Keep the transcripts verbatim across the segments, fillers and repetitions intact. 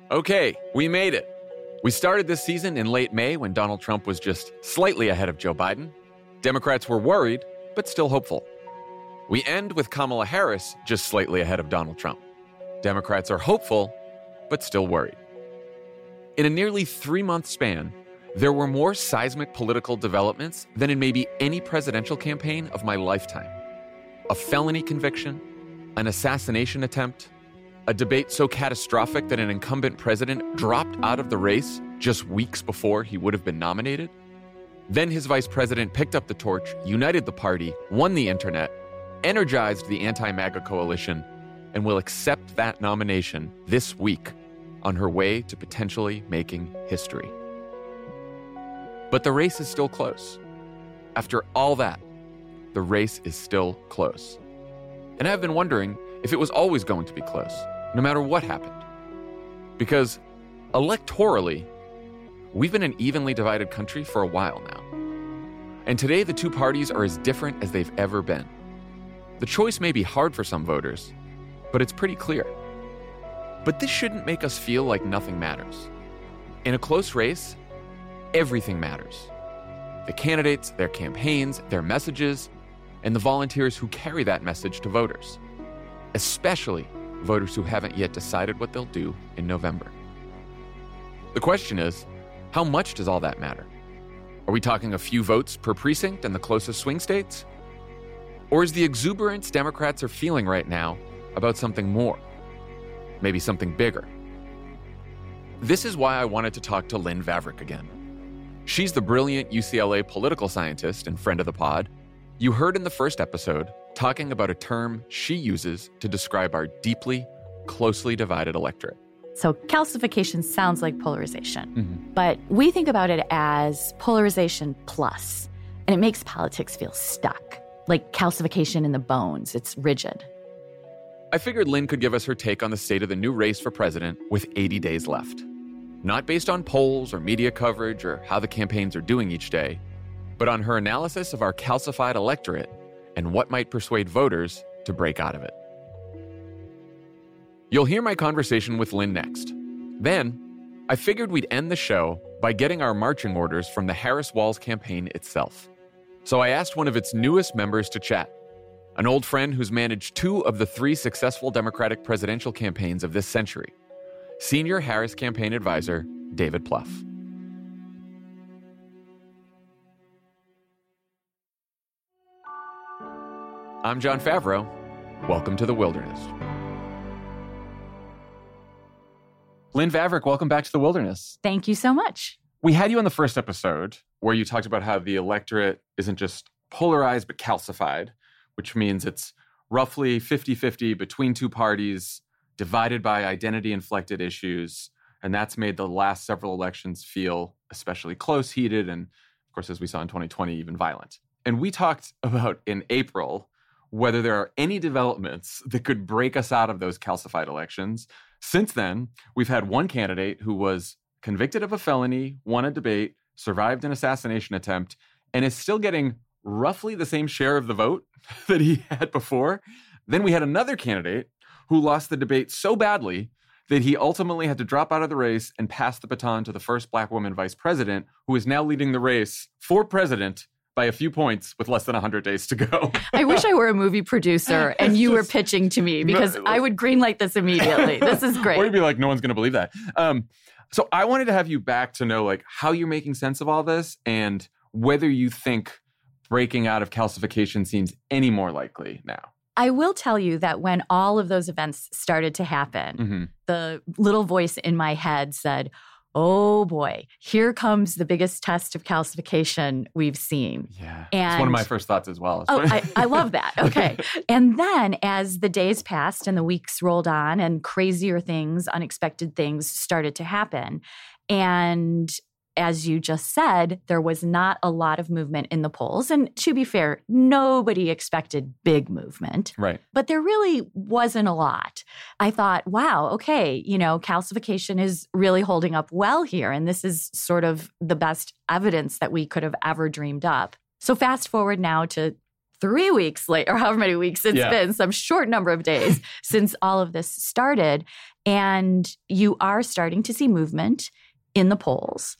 Okay, we made it. We started this season in late May when Donald Trump was just slightly ahead of Joe Biden. Democrats were worried, but still hopeful. We end with Kamala Harris just slightly ahead of Donald Trump. Democrats are hopeful, but still worried. In a nearly three-month span, there were more seismic political developments than in maybe any presidential campaign of my lifetime. A felony conviction, an assassination attempt, a debate so catastrophic that an incumbent president dropped out of the race just weeks before he would have been nominated. Then his vice president picked up the torch, united the party, won the internet, energized the anti-MAGA coalition, and will accept that nomination this week on her way to potentially making history. But the race is still close. After all that, the race is still close. And I've been wondering if it was always going to be close, no matter what happened. Because electorally, we've been an evenly divided country for a while now. And today, the two parties are as different as they've ever been. The choice may be hard for some voters, but it's pretty clear. But this shouldn't make us feel like nothing matters. In a close race, everything matters. The candidates, their campaigns, their messages, and the volunteers who carry that message to voters, especially voters who haven't yet decided what they'll do in November. The question is, how much does all that matter? Are we talking a few votes per precinct in the closest swing states? Or is the exuberance Democrats are feeling right now about something more? Maybe something bigger? This is why I wanted to talk to Lynn Vavreck again. She's the brilliant U C L A political scientist and friend of the pod you heard in the first episode talking about a term she uses to describe our deeply, closely divided electorate. So calcification sounds like polarization, Mm-hmm. but we think about it as polarization plus, and it makes politics feel stuck, like calcification in the bones. It's rigid. I figured Lynn could give us her take on the state of the new race for president with eighty days left. Not based on polls or media coverage or how the campaigns are doing each day, but on her analysis of our calcified electorate and what might persuade voters to break out of it. You'll hear my conversation with Lynn next. Then, I figured we'd end the show by getting our marching orders from the Harris-Walz campaign itself. So I asked one of its newest members to chat, an old friend who's managed two of the three successful Democratic presidential campaigns of this century, Senior Harris campaign advisor David Plouffe. I'm Jon Favreau. Welcome to the Wilderness. Lynn Vavreck, welcome back to the Wilderness. Thank you so much. We had you on the first episode where you talked about how the electorate isn't just polarized but calcified, which means it's roughly fifty-fifty between two parties, divided by identity-inflected issues, and that's made the last several elections feel especially close, heated, and of course, as we saw in twenty twenty, even violent. And we talked about in April whether there are any developments that could break us out of those calcified elections. Since then, we've had one candidate who was convicted of a felony, won a debate, survived an assassination attempt, and is still getting roughly the same share of the vote that he had before. Then we had another candidate who lost the debate so badly that he ultimately had to drop out of the race and pass the baton to the first Black woman vice president, who is now leading the race for president by a few points with less than one hundred days to go. I wish I were a movie producer and you were pitching to me, because I would greenlight this immediately. This is great. Or you'd be like, no one's going to believe that. Um, so I wanted to have you back to know like how you're making sense of all this and whether you think breaking out of calcification seems any more likely now. I will tell you that when all of those events started to happen, Mm-hmm. the little voice in my head said, oh boy, here comes the biggest test of calcification we've seen. Yeah, and, it's one of my first thoughts as well. Oh, I, I love that. Okay. And then as the days passed and the weeks rolled on and crazier things, unexpected things started to happen. And as you just said, there was not a lot of movement in the polls. And to be fair, nobody expected big movement. Right. But there really wasn't a lot. I thought, wow, okay, you know, calcification is really holding up well here. And this is sort of the best evidence that we could have ever dreamed up. So fast forward now to three weeks late, or however many weeks it's Yeah. been, some short number of days since all of this started. And you are starting to see movement in the polls.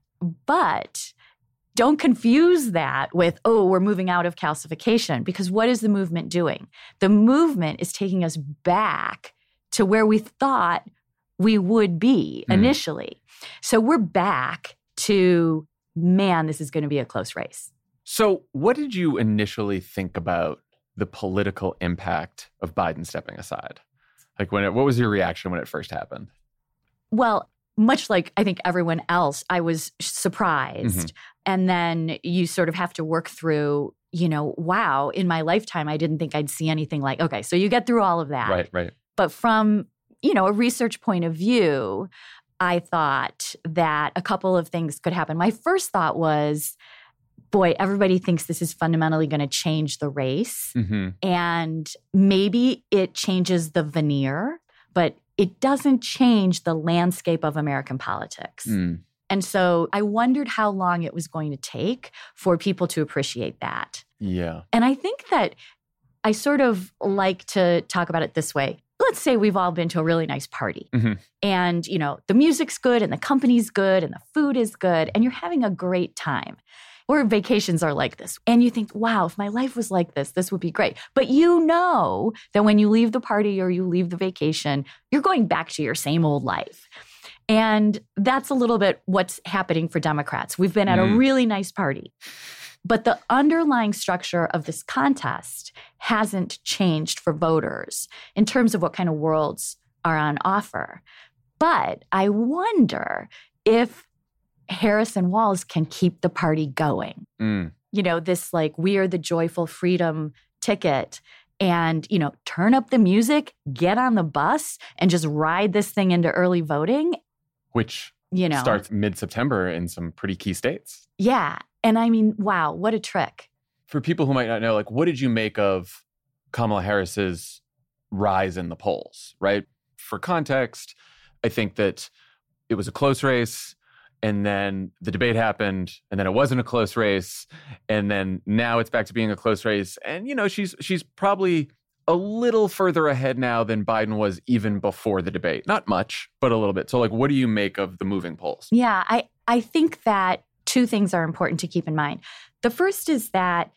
But don't confuse that with, oh, we're moving out of calcification, because what is the movement doing? The movement is taking us back to where we thought we would be Mm. initially. So we're back to, man, this is going to be a close race. So what did you initially think about the political impact of Biden stepping aside? Like, when it, what was your reaction when it first happened? Well, much like I think everyone else, I was surprised. And then you sort of have to work through, you know, wow, in my lifetime, I didn't think I'd see anything like, okay, so you get through all of that. Right, right. But from, you know, a research point of view, I thought that a couple of things could happen. My first thought was, boy, everybody thinks this is fundamentally going to change the race. Mm-hmm. And maybe it changes the veneer, but it doesn't change the landscape of American politics. Mm. And so I wondered how long it was going to take for people to appreciate that. Yeah. And I think that I sort of like to talk about it this way. Let's say we've all been to a really nice party. Mm-hmm. And, you know, the music's good and the company's good and the food is good and you're having a great time. Or vacations are like this. And you think, wow, if my life was like this, this would be great. But you know that when you leave the party or you leave the vacation, you're going back to your same old life. And that's a little bit what's happening for Democrats. We've been at Mm. a really nice party. But the underlying structure of this contest hasn't changed for voters in terms of what kind of worlds are on offer. But I wonder if Harris and Walz can keep the party going. Mm. You know, this like, we are the joyful freedom ticket, and, you know, turn up the music, get on the bus, and just ride this thing into early voting. Which You know, starts mid-September in some pretty key states. yeah. And I mean, wow, what a trick. For people who might not know, like, what did you make of Kamala Harris's rise in the polls, right? For context, I think that it was a close race, and then the debate happened, and then it wasn't a close race, and then now it's back to being a close race. And, you know, she's she's probably a little further ahead now than Biden was even before the debate. Not much, but a little bit. So, like, what do you make of the moving polls? Yeah, I, I think that two things are important to keep in mind. The first is that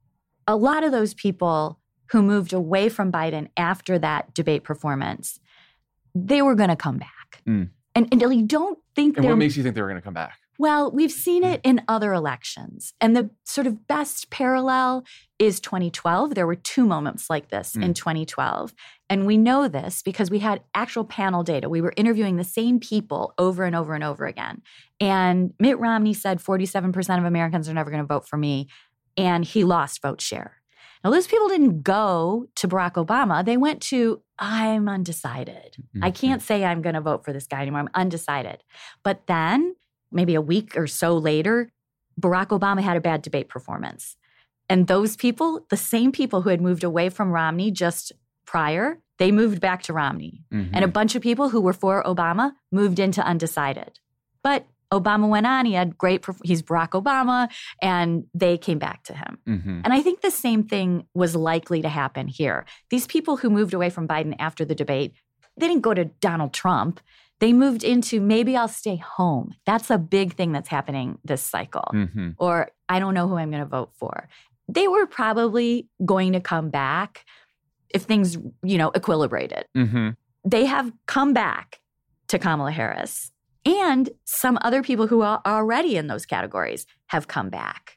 a lot of those people who moved away from Biden after that debate performance, they were going to come back. Mm. And, and I don't think And they're... what makes you think they were going to come back? Well, we've seen it in other elections. And the sort of best parallel is twenty twelve. There were two moments like this Mm. in twenty twelve. And we know this because we had actual panel data. We were interviewing the same people over and over and over again. And Mitt Romney said forty-seven percent of Americans are never going to vote for me. And he lost vote share. Now, those people didn't go to Barack Obama. They went to, I'm undecided. Mm-hmm. I can't say I'm going to vote for this guy anymore. I'm undecided. But then maybe a week or so later, Barack Obama had a bad debate performance. And those people, the same people who had moved away from Romney just prior, they moved back to Romney. Mm-hmm. And a bunch of people who were for Obama moved into undecided. But Obama went on, he had great, perf- he's Barack Obama, and they came back to him. Mm-hmm. And I think the same thing was likely to happen here. These people who moved away from Biden after the debate, they didn't go to Donald Trump. They moved into, maybe I'll stay home. That's a big thing that's happening this cycle. Mm-hmm. Or I don't know who I'm going to vote for. They were probably going to come back if things, you know, equilibrated. Mm-hmm. They have come back to Kamala Harris. And some other people who are already in those categories have come back.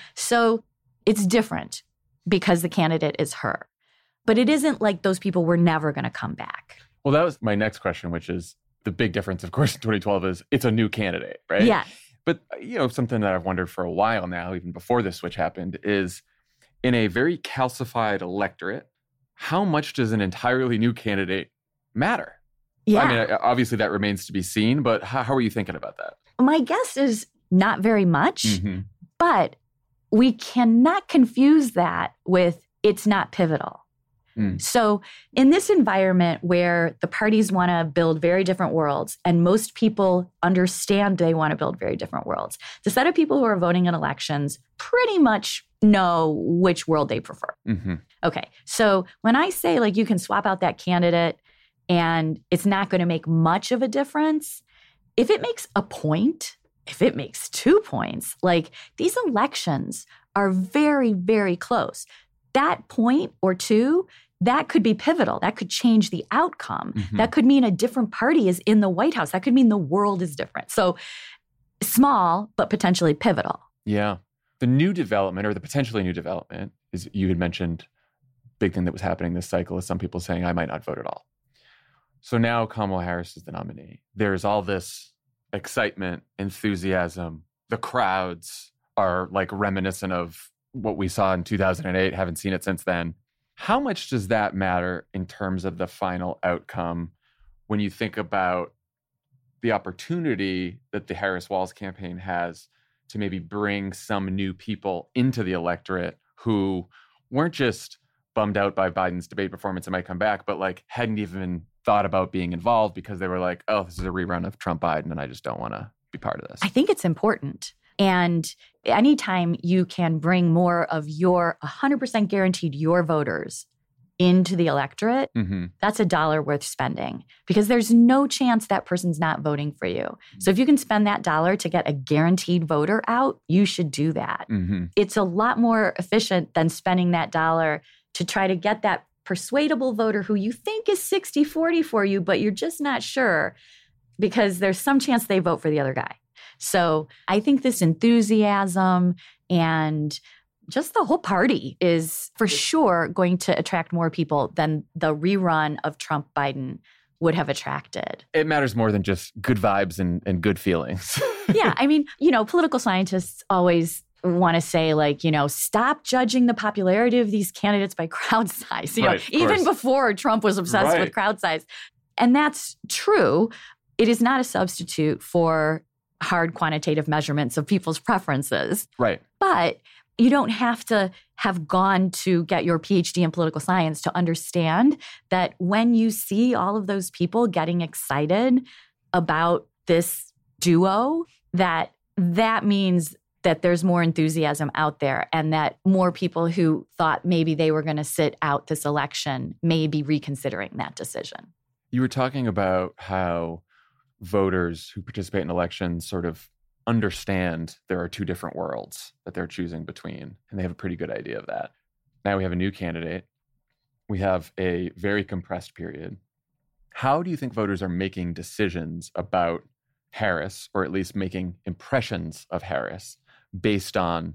So it's different because the candidate is her. But it isn't like those people were never going to come back. Well, that was my next question, which is the big difference, of course, in twenty twelve is it's a new candidate, right? Yeah. But, you know, something that I've wondered for a while now, even before this switch happened, is in a very calcified electorate, how much does an entirely new candidate matter? Yeah. I mean, obviously that remains to be seen, but how, how are you thinking about that? My guess is not very much, Mm-hmm. but we cannot confuse that with it's not pivotal. Mm. So in this environment where the parties want to build very different worlds, and most people understand they want to build very different worlds, the set of people who are voting in elections pretty much know which world they prefer. Mm-hmm. Okay, so when I say like you can swap out that candidate and it's not going to make much of a difference, if it makes a point, if it makes two points, like these elections are very, very close. That point or two, that could be pivotal. That could change the outcome. Mm-hmm. That could mean a different party is in the White House. That could mean the world is different. So small, but potentially pivotal. Yeah. The new development or the potentially new development is, you had mentioned, big thing that was happening this cycle is some people saying, I might not vote at all. So now Kamala Harris is the nominee. There's all this excitement, enthusiasm. The crowds are like reminiscent of what we saw in two thousand eight. Haven't seen it since then. How much does that matter in terms of the final outcome when you think about the opportunity that the Harris-Walz campaign has to maybe bring some new people into the electorate who weren't just bummed out by Biden's debate performance and might come back, but like hadn't even thought about being involved because they were like, oh, this is a rerun of Trump Biden and I just don't want to be part of this. I think it's important. And anytime you can bring more of your one hundred percent guaranteed your voters into the electorate, mm-hmm. that's a dollar worth spending because there's no chance that person's not voting for you. So if you can spend that dollar to get a guaranteed voter out, you should do that. Mm-hmm. It's a lot more efficient than spending that dollar to try to get that persuadable voter who you think is sixty forty for you, but you're just not sure because there's some chance they vote for the other guy. So I think this enthusiasm and just the whole party is for sure going to attract more people than the rerun of Trump Biden would have attracted. It matters more than just good vibes and, and good feelings. Yeah. I mean, you know, political scientists always want to say, like, you know, stop judging the popularity of these candidates by crowd size. You right, know, even before Trump was obsessed right. with crowd size. And that's true. It is not a substitute for hard quantitative measurements of people's preferences. Right. But you don't have to have gone to get your P H D in political science to understand that when you see all of those people getting excited about this duo, that that means that there's more enthusiasm out there and that more people who thought maybe they were going to sit out this election may be reconsidering that decision. You were talking about how voters who participate in elections sort of understand there are two different worlds that they're choosing between, and they have a pretty good idea of that. Now we have a new candidate. We have a very compressed period. How do you think voters are making decisions about Harris, or at least making impressions of Harris, based on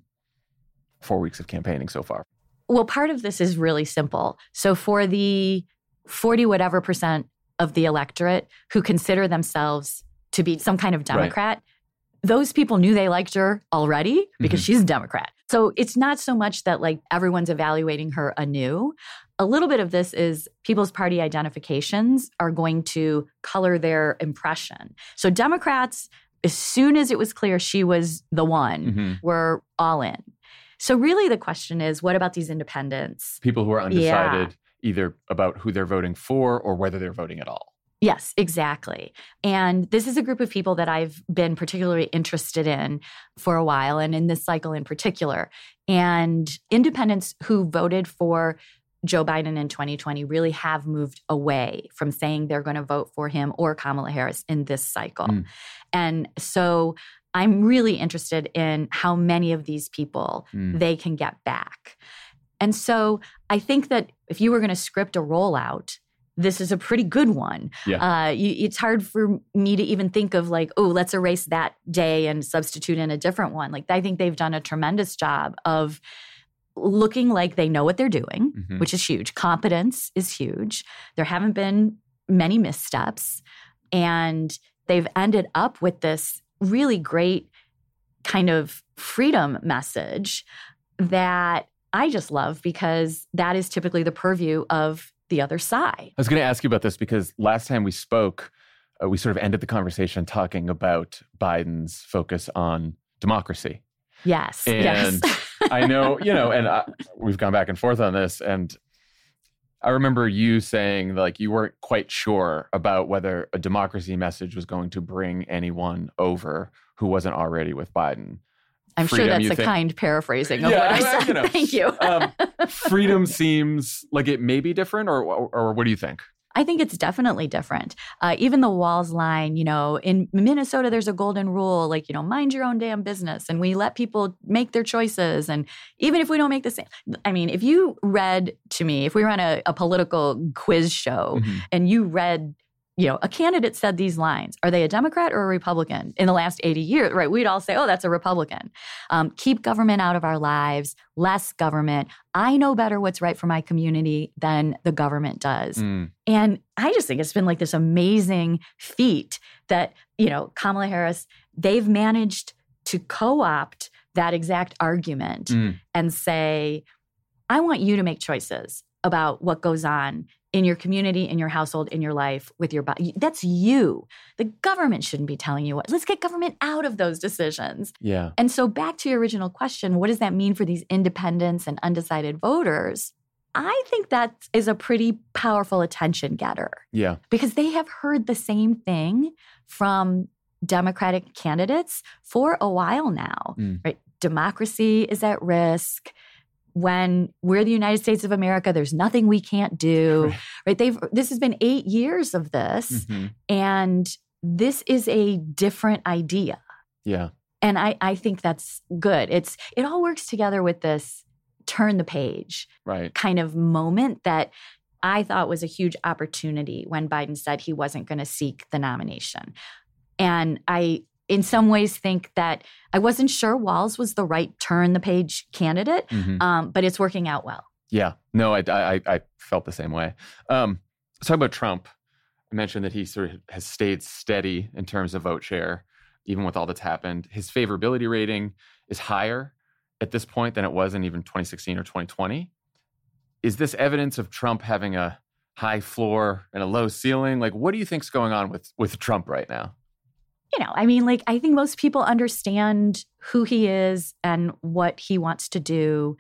four weeks of campaigning so far? Well, part of this is really simple. So for the forty whatever percent of the electorate who consider themselves to be some kind of Democrat, right. Those people knew they liked her already because mm-hmm. she's a Democrat. So it's not so much that like everyone's evaluating her anew. A little bit of this is people's party identifications are going to color their impression. So Democrats, as soon as it was clear she was the one, mm-hmm. were all in. So really the question is, what about these independents? People who are undecided yeah. either about who they're voting for or whether they're voting at all. Yes, exactly. And this is a group of people that I've been particularly interested in for a while, and in this cycle in particular. And independents who voted for Joe Biden in twenty twenty really have moved away from saying they're going to vote for him or Kamala Harris in this cycle. Mm. And so I'm really interested in how many of these people mm. they can get back. And so I think that if you were going to script a rollout, this is a pretty good one. Yeah. Uh, you, it's hard for me to even think of like, oh, let's erase that day and substitute in a different one. Like, I think they've done a tremendous job of looking like they know what they're doing, mm-hmm. which is huge. Competence is huge. There haven't been many missteps. And they've ended up with this really great kind of freedom message that I just love, because that is typically the purview of the other side. I was going to ask you about this because last time we spoke, uh, we sort of ended the conversation talking about Biden's focus on democracy. Yes. And yes. I know, you know, and I, we've gone back and forth on this, and I remember you saying like you weren't quite sure about whether a democracy message was going to bring anyone over who wasn't already with Biden. I'm Freedom, sure that's a think? kind paraphrasing of yeah, what I well, said. You know, Thank you. um, freedom seems like it may be different, or, or, or what do you think? I think it's definitely different. Uh, even the Walz line, you know, in Minnesota, there's a golden rule, like, you know, mind your own damn business. And we let people make their choices. And even if we don't make the same, I mean, if you read to me, if we were on a, a political quiz show mm-hmm. and you read, you know, a candidate said these lines, are they a Democrat or a Republican in the last eighty years, right? We'd all say, oh, that's a Republican. Um, keep government out of our lives, less government. I know better what's right for my community than the government does. Mm. And I just think it's been like this amazing feat that, you know, Kamala Harris, they've managed to co-opt that exact argument mm. and say, I want you to make choices about what goes on in your community, in your household, in your life, with your body. That's you. The government shouldn't be telling you what. Let's get government out of those decisions. Yeah. And so back to your original question, what does that mean for these independents and undecided voters? I think that is a pretty powerful attention getter. Yeah. Because they have heard the same thing from Democratic candidates for a while now, mm. right? Democracy is at risk. When we're the United States of America, there's nothing we can't do, right? right? They've this has been eight years of this, mm-hmm. and this is a different idea. Yeah, and I, I think that's good. It's it all works together with this turn the page, right? kind of moment that I thought was a huge opportunity when Biden said he wasn't going to seek the nomination, and I. in some ways think that I wasn't sure Walz was the right turn the page candidate, mm-hmm. um, but it's working out well. Yeah, no, I, I, I felt the same way. Um, let's talk about Trump. I mentioned that he sort of has stayed steady in terms of vote share, even with all that's happened. His favorability rating is higher at this point than it was in even twenty sixteen or twenty twenty. Is this evidence of Trump having a high floor and a low ceiling? Like, what do you think's going on with, with Trump right now? You know, I mean, like, I think most people understand who he is and what he wants to do.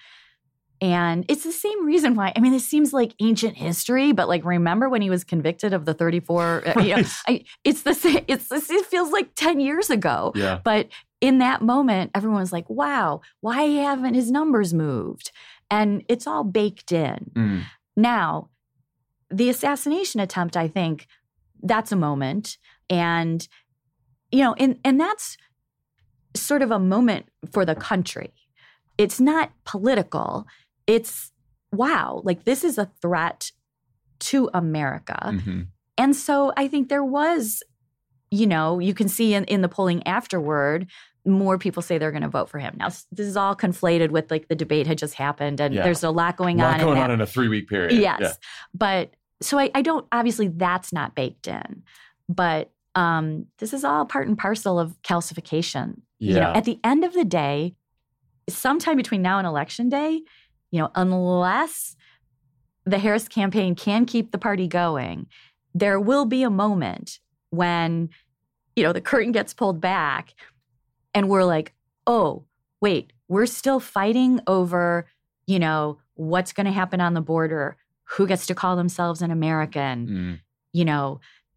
And it's the same reason why, I mean, this seems like ancient history, but like, remember when he was convicted of the thirty-four, right. you know, I, it's the same, it's, it feels like ten years ago. Yeah. But in that moment, everyone was like, wow, why haven't his numbers moved? And it's all baked in. Mm. Now, the assassination attempt, I think that's a moment. And You know, and, and that's sort of a moment for the country. It's not political. It's, wow, like this is a threat to America. Mm-hmm. And so I think there was, you know, you can see in, in the polling afterward, more people say they're going to vote for him. Now, this is all conflated with like the debate had just happened and yeah. there's a lot going a lot on. going in on in a three-week period. Yes. Yeah. But so I, I don't, obviously that's not baked in. But Um, this is all part and parcel of calcification. Yeah. You know, at the end of the day, sometime between now and election day, you know, unless the Harris campaign can keep the party going, there will be a moment when, you know, the curtain gets pulled back and we're like, oh, wait, we're still fighting over, you know, what's going to happen on the border, who gets to call themselves an American, mm. you know,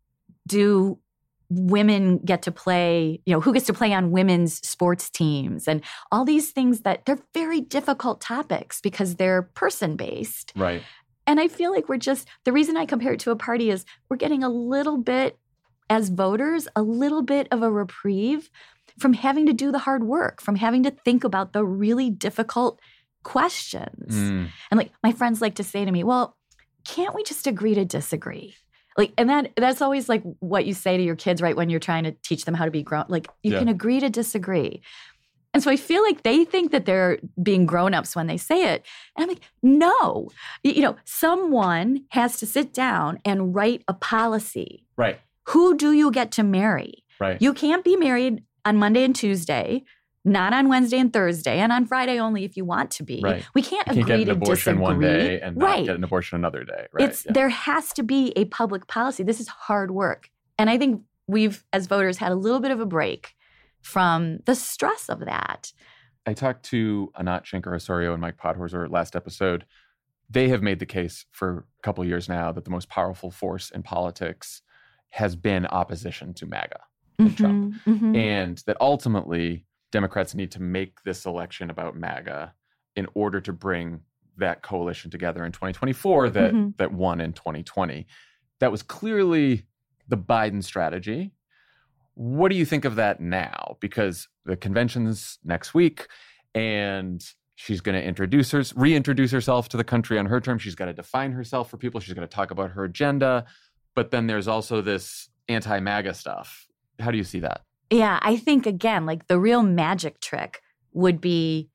do women get to play, you know, who gets to play on women's sports teams and all these things that they're very difficult topics because they're person-based. Right. And I feel like we're just, the reason I compare it to a party is we're getting a little bit, as voters, a little bit of a reprieve from having to do the hard work, from having to think about the really difficult questions. Mm. And like my friends like to say to me, well, can't we just agree to disagree? Like, and that that's always like what you say to your kids, right? When you're trying to teach them how to be grown, like you yeah. can agree to disagree. And so I feel like they think that they're being grown-ups when they say it. And I'm like, no, you know, someone has to sit down and write a policy. Right. Who do you get to marry? Right. You can't be married on Monday and Tuesday, not on Wednesday and Thursday, and on Friday only if you want to be. Right. We can't you agree can't get an to abortion disagree. one day and not right. get an abortion another day. Right. It's yeah. There has to be a public policy. This is hard work. And I think we've, as voters, had a little bit of a break from the stress of that. I talked to Anat Shenker-Osorio and Mike Podhorzer last episode they have made the case for a couple of years now that the most powerful force in politics has been opposition to MAGA and Mm-hmm, Trump. mm-hmm. And that ultimately Democrats need to make this election about MAGA in order to bring that coalition together in twenty twenty-four that, Mm-hmm. that won in twenty twenty. That was clearly the Biden strategy. What do you think of that now? Because the convention's next week, and she's going to introduce her, reintroduce herself to the country on her terms. She's got to define herself for people. She's going to talk about her agenda. But then there's also this anti-MAGA stuff. How do you see that? Yeah, I think, again, like the real magic trick would be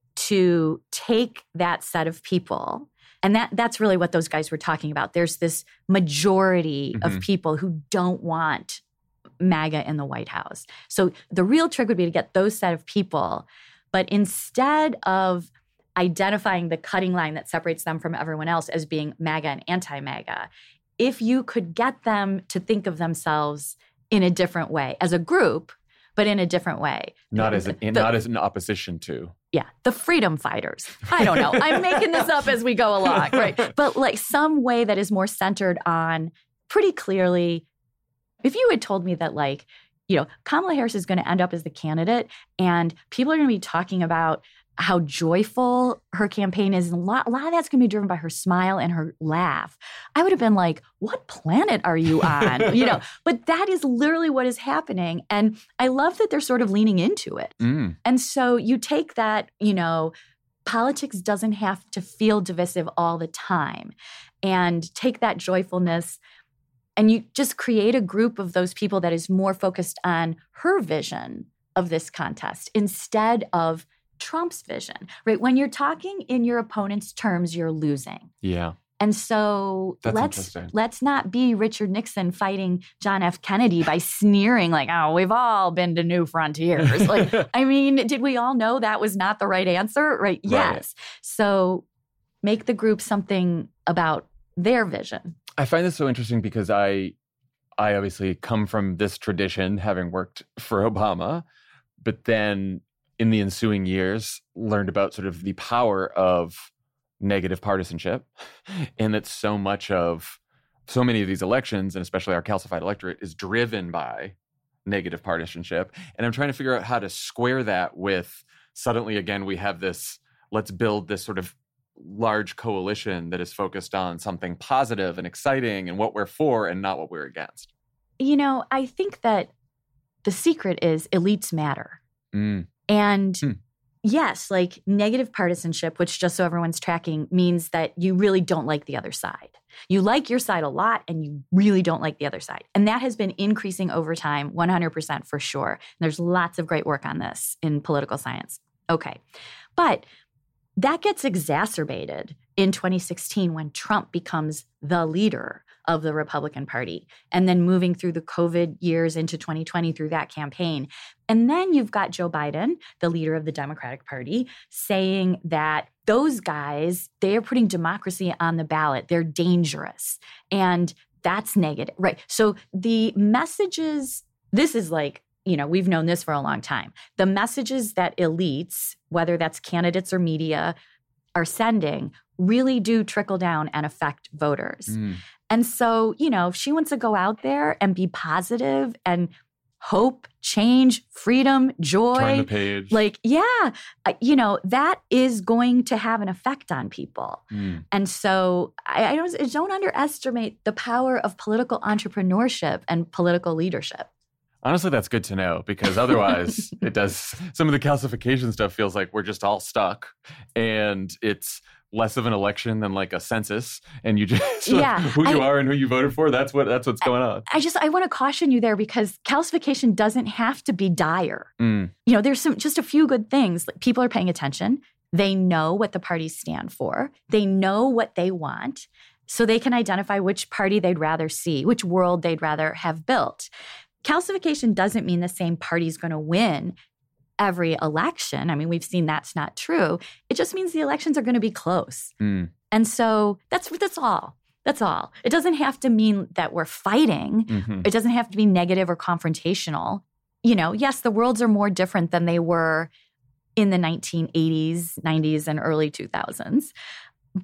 to take that set of people. And that that's really what those guys were talking about. There's this majority Mhm. of people who don't want MAGA in the White House. So the real trick would be to get those set of people. But instead of identifying the cutting line that separates them from everyone else as being MAGA and anti-MAGA, if you could get them to think of themselves in a different way, as a group, but in a different way. Not as an, The- not as an opposition to. Yeah, the freedom fighters. I don't know. I'm making this up as we go along, right? But like some way that is more centered on pretty clearly, if you had told me that like, you know, Kamala Harris is going to end up as the candidate and people are going to be talking about how joyful her campaign is, and a lot, a lot of that's going to be driven by her smile and her laugh, I would have been like, what planet are you on? You know, but that is literally what is happening. And I love that they're sort of leaning into it. Mm. And so you take that, you know, politics doesn't have to feel divisive all the time, and take that joyfulness and you just create a group of those people that is more focused on her vision of this contest instead of Trump's vision, right? When you're talking in your opponent's terms, you're losing. Yeah. And so That's let's interesting. let's not be Richard Nixon fighting John F. Kennedy by sneering like, oh, we've all been to new frontiers. Like, I mean, did we all know that was not the right answer? Right? Yes. So make the group something about their vision. I find this so interesting because I I obviously come from this tradition, having worked for Obama, but then in the ensuing years learned about sort of the power of negative partisanship, and that so much of so many of these elections, and especially our calcified electorate, is driven by negative partisanship. And I'm trying to figure out how to square that with suddenly, again, we have this, let's build this sort of large coalition that is focused on something positive and exciting and what we're for and not what we're against. You know, I think that the secret is elites matter. Mm. And Hmm. yes, like negative partisanship, which just so everyone's tracking, means that you really don't like the other side. You like your side a lot and you really don't like the other side. And that has been increasing over time, one hundred percent for sure. There's lots of great work on this in political science. Okay. But that gets exacerbated in twenty sixteen when Trump becomes the leader of the Republican Party, and then moving through the COVID years into twenty twenty through that campaign. And then you've got Joe Biden, the leader of the Democratic Party, saying that those guys, they are putting democracy on the ballot. They're dangerous. And that's negative, right? So the messages, this is like, you know, we've known this for a long time. The messages that elites, whether that's candidates or media, are sending really do trickle down and affect voters. Mm. And so, you know, if she wants to go out there and be positive and hope, change, freedom, joy. Turn the page. Like, yeah, uh, you know, that is going to have an effect on people. Mm. And so I, I, don't, I don't underestimate the power of political entrepreneurship and political leadership. Honestly, that's good to know, because otherwise it does, some of the calcification stuff feels like we're just all stuck and it's less of an election than like a census, and you just Yeah, who you I- are and who you voted for. That's what that's what's going on. I just, I want to caution you there, because calcification doesn't have to be dire. Mm. You know, there's some, just a few good things. Like, people are paying attention. They know what the parties stand for. They know what they want. So they can identify which party they'd rather see, which world they'd rather have built. Calcification doesn't mean the same party's going to win every election. I mean, we've seen that's not true. It just means the elections are going to be close. Mm. And so that's that's all. That's all. It doesn't have to mean that we're fighting. Mm-hmm. It doesn't have to be negative or confrontational. You know, yes, the worlds are more different than they were in the nineteen eighties, nineties, and early two thousands. But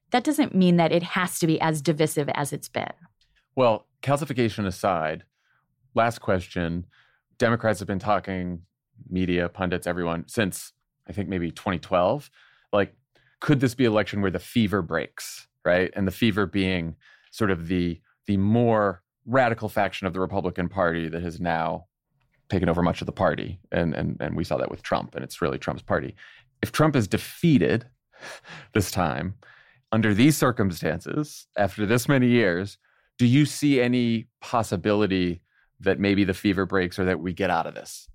that doesn't mean that it has to be as divisive as it's been. Well, calcification aside, last question. Democrats have been talking, media, pundits, everyone, since I think maybe twenty twelve. Like, could this be an election where the fever breaks, right? And the fever being sort of the the more radical faction of the Republican Party that has now taken over much of the party. And, and, and we saw that with Trump, and it's really Trump's party. If Trump is defeated this time, under these circumstances, after this many years, do you see any possibility that maybe the fever breaks or that we get out of this?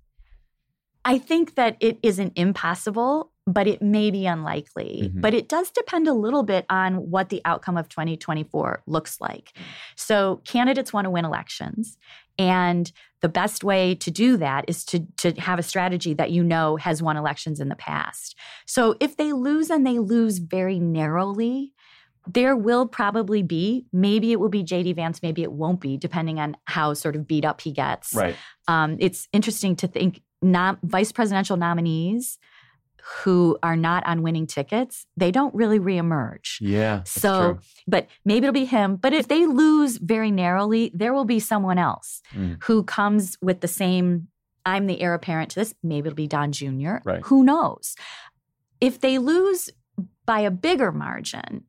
I think that it isn't impossible, but it may be unlikely. Mm-hmm. But it does depend a little bit on what the outcome of twenty twenty-four looks like. So candidates want to win elections. And the best way to do that is to, to have a strategy that you know has won elections in the past. So if they lose and they lose very narrowly, there will probably be, maybe it will be J D Vance, maybe it won't be, depending on how sort of beat up he gets. Right. Um, it's interesting to think not vice presidential nominees who are not on winning tickets, they don't really reemerge. Yeah, that's so, true. But maybe it'll be him. But if they lose very narrowly, there will be someone else mm. who comes with the same, I'm the heir apparent to this. Maybe it'll be Don Junior Right. Who knows? If they lose by a bigger margin,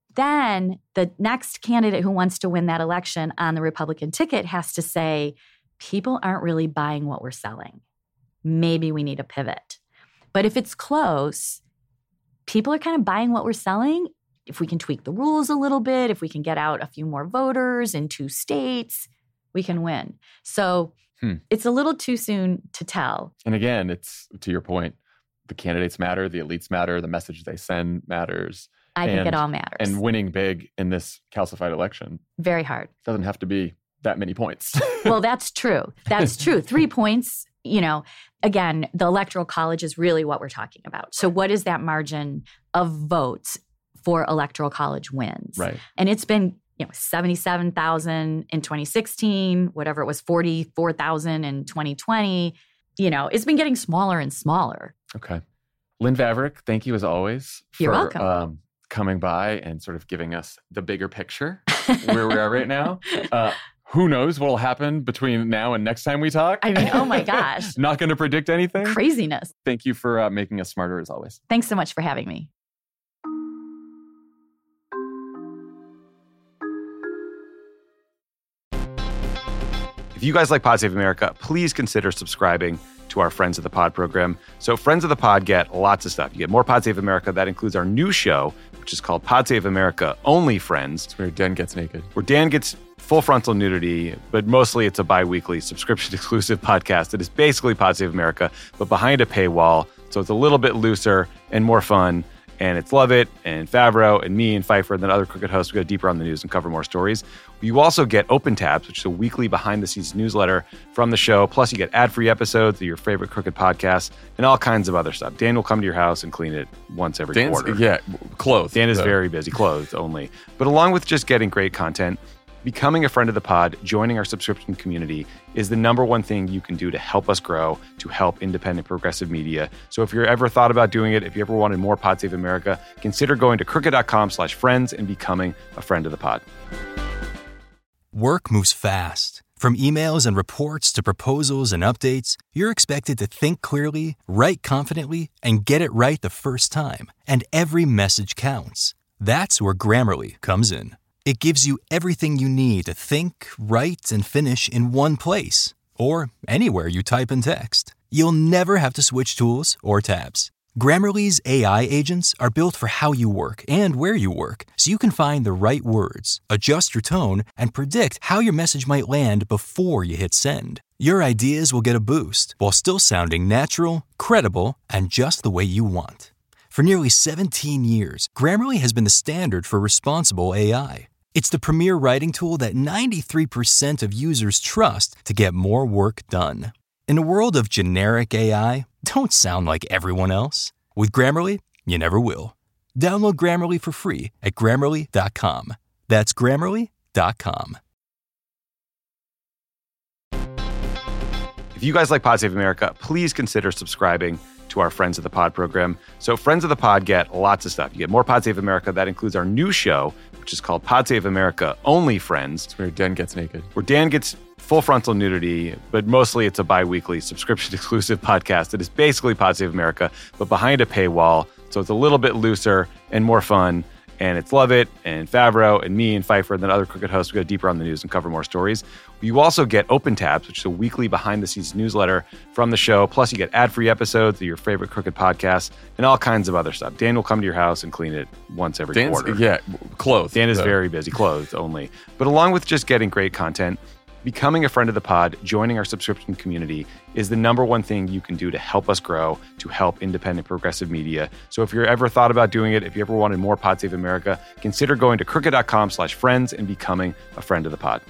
then the next candidate who wants to win that election on the Republican ticket has to say, people aren't really buying what we're selling. Maybe we need a pivot. But if it's close, people are kind of buying what we're selling. If we can tweak the rules a little bit, if we can get out a few more voters in two states, we can win. So hmm. it's a little too soon to tell. And again, it's to your point, the candidates matter, the elites matter, the message they send matters. I and, think it all matters. And winning big in this calcified election. Very hard. Doesn't have to be that many points. Well, that's true. That's true. Three points, you know, again, the Electoral College is really what we're talking about. So what is that margin of votes for Electoral College wins? Right. And it's been, you know, seventy-seven thousand in twenty sixteen, whatever it was, forty-four thousand in twenty twenty. You know, it's been getting smaller and smaller. Okay. Lynn Vavreck, thank you as always. You're for, welcome. Um, coming by and sort of giving us the bigger picture where we are right now. Uh, who knows what will happen between now and next time we talk? I mean, oh my gosh. Not going to predict anything. Craziness. Thank you for uh, making us smarter as always. Thanks so much for having me. If you guys like Pod Save America, please consider subscribing to our Friends of the Pod program. So Friends of the Pod get lots of stuff. You get more Pod Save America. That includes our new show, which is called Pod Save America Only Friends. It's where Dan gets naked. Where Dan gets full frontal nudity, but mostly it's a bi-weekly subscription-exclusive podcast that is basically Pod Save America, but behind a paywall. So it's a little bit looser and more fun. And it's Lovett and Favreau and me and Pfeiffer and then other Crooked hosts. We go deeper on the news and cover more stories. You also get Open Tabs, which is a weekly behind-the-scenes newsletter from the show. Plus, you get ad-free episodes of your favorite Crooked podcasts and all kinds of other stuff. Dan will come to your house and clean it once every Dan's, quarter. Yeah, clothes. Dan is so. very busy, clothes only. But along with just getting great content, becoming a friend of the pod, joining our subscription community is the number one thing you can do to help us grow, to help independent progressive media. So if you're ever thought about doing it, if you ever wanted more Pod Save America, consider going to crooked.com slash friends and becoming a friend of the pod. Work moves fast. From emails and reports to proposals and updates, you're expected to think clearly, write confidently, and get it right the first time. And every message counts. That's where Grammarly comes in. It gives you everything you need to think, write, and finish in one place, or anywhere you type and text. You'll never have to switch tools or tabs. Grammarly's A I agents are built for how you work and where you work, so you can find the right words, adjust your tone, and predict how your message might land before you hit send. Your ideas will get a boost while still sounding natural, credible, and just the way you want. For nearly seventeen years, Grammarly has been the standard for responsible A I. It's the premier writing tool that ninety-three percent of users trust to get more work done. In a world of generic A I, don't sound like everyone else. With Grammarly, you never will. Download Grammarly for free at Grammarly dot com. That's Grammarly dot com. If you guys like Pod Save America, please consider subscribing to our Friends of the Pod program. So Friends of the Pod get lots of stuff. You get more Pod Save America. That includes our new show, which is called Pod Save America Only Friends. It's where Dan gets naked. Where Dan gets full frontal nudity, but mostly it's a bi-weekly subscription-exclusive podcast that is basically Pod Save America, but behind a paywall. So it's a little bit looser and more fun. And it's Lovett and Favreau and me and Pfeiffer and then other Crooked hosts. We go deeper on the news and cover more stories. You also get Open Tabs, which is a weekly behind-the-scenes newsletter from the show. Plus, you get ad-free episodes of your favorite Crooked podcasts and all kinds of other stuff. Dan will come to your house and clean it once every Dan's, quarter. Yeah, clothes. Dan is so. very busy, clothes only. But along with just getting great content, becoming a friend of the pod, joining our subscription community is the number one thing you can do to help us grow, to help independent progressive media. So if you're ever thought about doing it, if you ever wanted more Pod Save America, consider going to crooked.com slash friends and becoming a friend of the pod.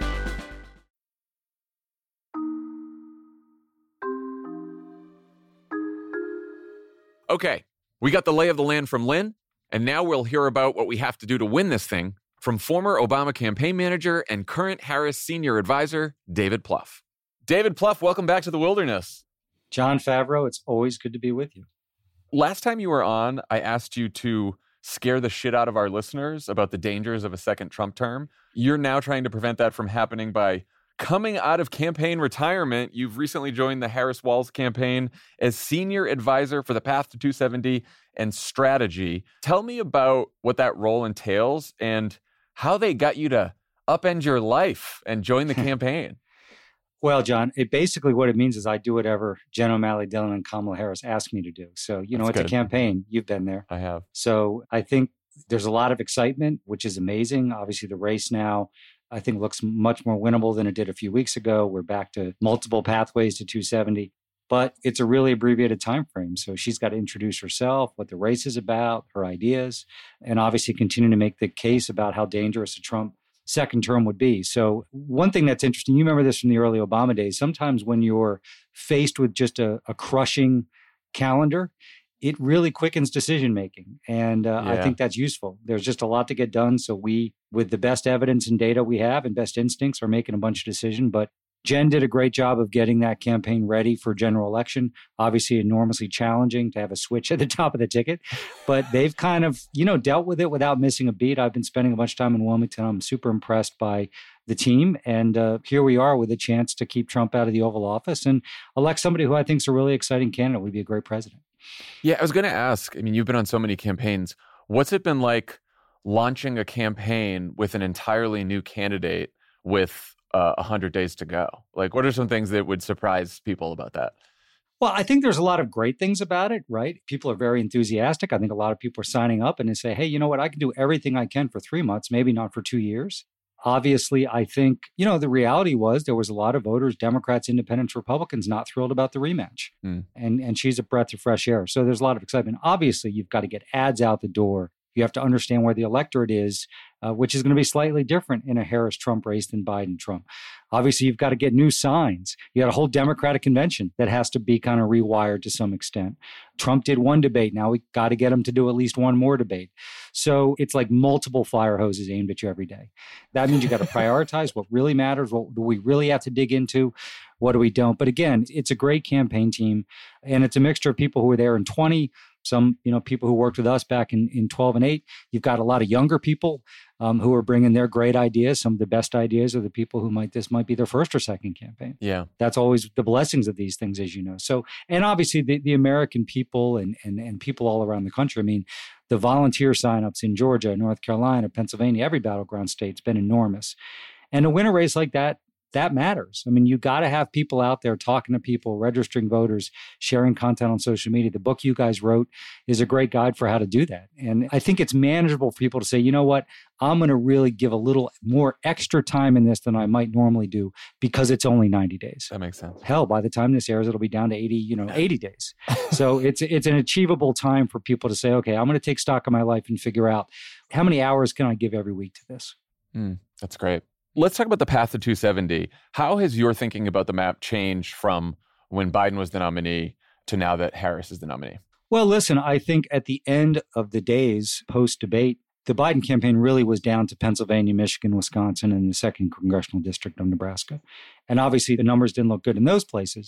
Okay, we got the lay of the land from Lynn, and now we'll hear about what we have to do to win this thing from former Obama campaign manager and current Harris senior advisor, David Plouffe. David Plouffe, welcome back to the wilderness. Jon Favreau, it's always good to be with you. Last time you were on, I asked you to scare the shit out of our listeners about the dangers of a second Trump term. You're now trying to prevent that from happening by coming out of campaign retirement. You've recently joined the Harris-Walz campaign as senior advisor for the Path to two seventy and strategy. Tell me about what that role entails and how they got you to upend your life and join the campaign. Well, John, it basically what it means is I do whatever Jen O'Malley Dillon and Kamala Harris ask me to do. So, you know, That's it's good. a campaign. You've been there. I have. So I think there's a lot of excitement, which is amazing. Obviously, the race now, I think, looks much more winnable than it did a few weeks ago. We're back to multiple pathways to two seventy. But it's a really abbreviated time frame. So she's got to introduce herself, what the race is about, her ideas, and obviously continue to make the case about how dangerous a Trump second term would be. So one thing that's interesting, you remember this from the early Obama days, sometimes when you're faced with just a, a crushing calendar, it really quickens decision making. And uh, Yeah. I think that's useful. There's just a lot to get done. So we, with the best evidence and data we have and best instincts, are making a bunch of decisions. But Jen did a great job of getting that campaign ready for general election. Obviously, enormously challenging to have a switch at the top of the ticket. But they've kind of, you know, dealt with it without missing a beat. I've been spending a bunch of time in Wilmington. I'm super impressed by the team. And uh, here we are with a chance to keep Trump out of the Oval Office and elect somebody who I think is a really exciting candidate, would be a great president. Yeah, I was going to ask, I mean, you've been on so many campaigns. What's it been like launching a campaign with an entirely new candidate with uh, one hundred days to go? Like, what are some things that would surprise people about that? Well, I think there's a lot of great things about it, right? People are very enthusiastic. I think a lot of people are signing up and they say, hey, you know what? I can do everything I can for three months, maybe not for two years. Obviously, I think, you know, the reality was there was a lot of voters, Democrats, Independents, Republicans, not thrilled about the rematch. Mm. And, and she's a breath of fresh air. So there's a lot of excitement. Obviously, you've got to get ads out the door. You have to understand where the electorate is, uh, which is going to be slightly different in a Harris-Trump race than Biden-Trump. Obviously, you've got to get new signs. You got a whole Democratic convention that has to be kind of rewired to some extent. Trump did one debate. Now we got to get him to do at least one more debate. So it's like multiple fire hoses aimed at you every day. That means you got to prioritize what really matters. What do we really have to dig into? What do we don't? But again, it's a great campaign team. And it's a mixture of people who were there in twenty, some, you know, people who worked with us back in, in twelve and eight. You've got a lot of younger people um, who are bringing their great ideas. Some of the best ideas are the people who might, this might be their first or second campaign. Yeah. That's always the blessings of these things, as you know. So, and obviously the, the American people and, and, and people all around the country. I mean, the volunteer signups in Georgia, North Carolina, Pennsylvania, every battleground state's been enormous. And to win a race like that, that matters. I mean, you got to have people out there talking to people, registering voters, sharing content on social media. The book you guys wrote is a great guide for how to do that. And I think it's manageable for people to say, you know what, I'm going to really give a little more extra time in this than I might normally do because it's only ninety days. That makes sense. Hell, by the time this airs, it'll be down to eighty, you know, eighty days. So it's it's an achievable time for people to say, okay, I'm going to take stock of my life and figure out how many hours can I give every week to this. Mm, that's great. Let's talk about the path to two seventy. How has your thinking about the map changed from when Biden was the nominee to now that Harris is the nominee? Well, listen, I think at the end of the days post-debate, the Biden campaign really was down to Pennsylvania, Michigan, Wisconsin, and the second congressional district of Nebraska. And obviously the numbers didn't look good in those places.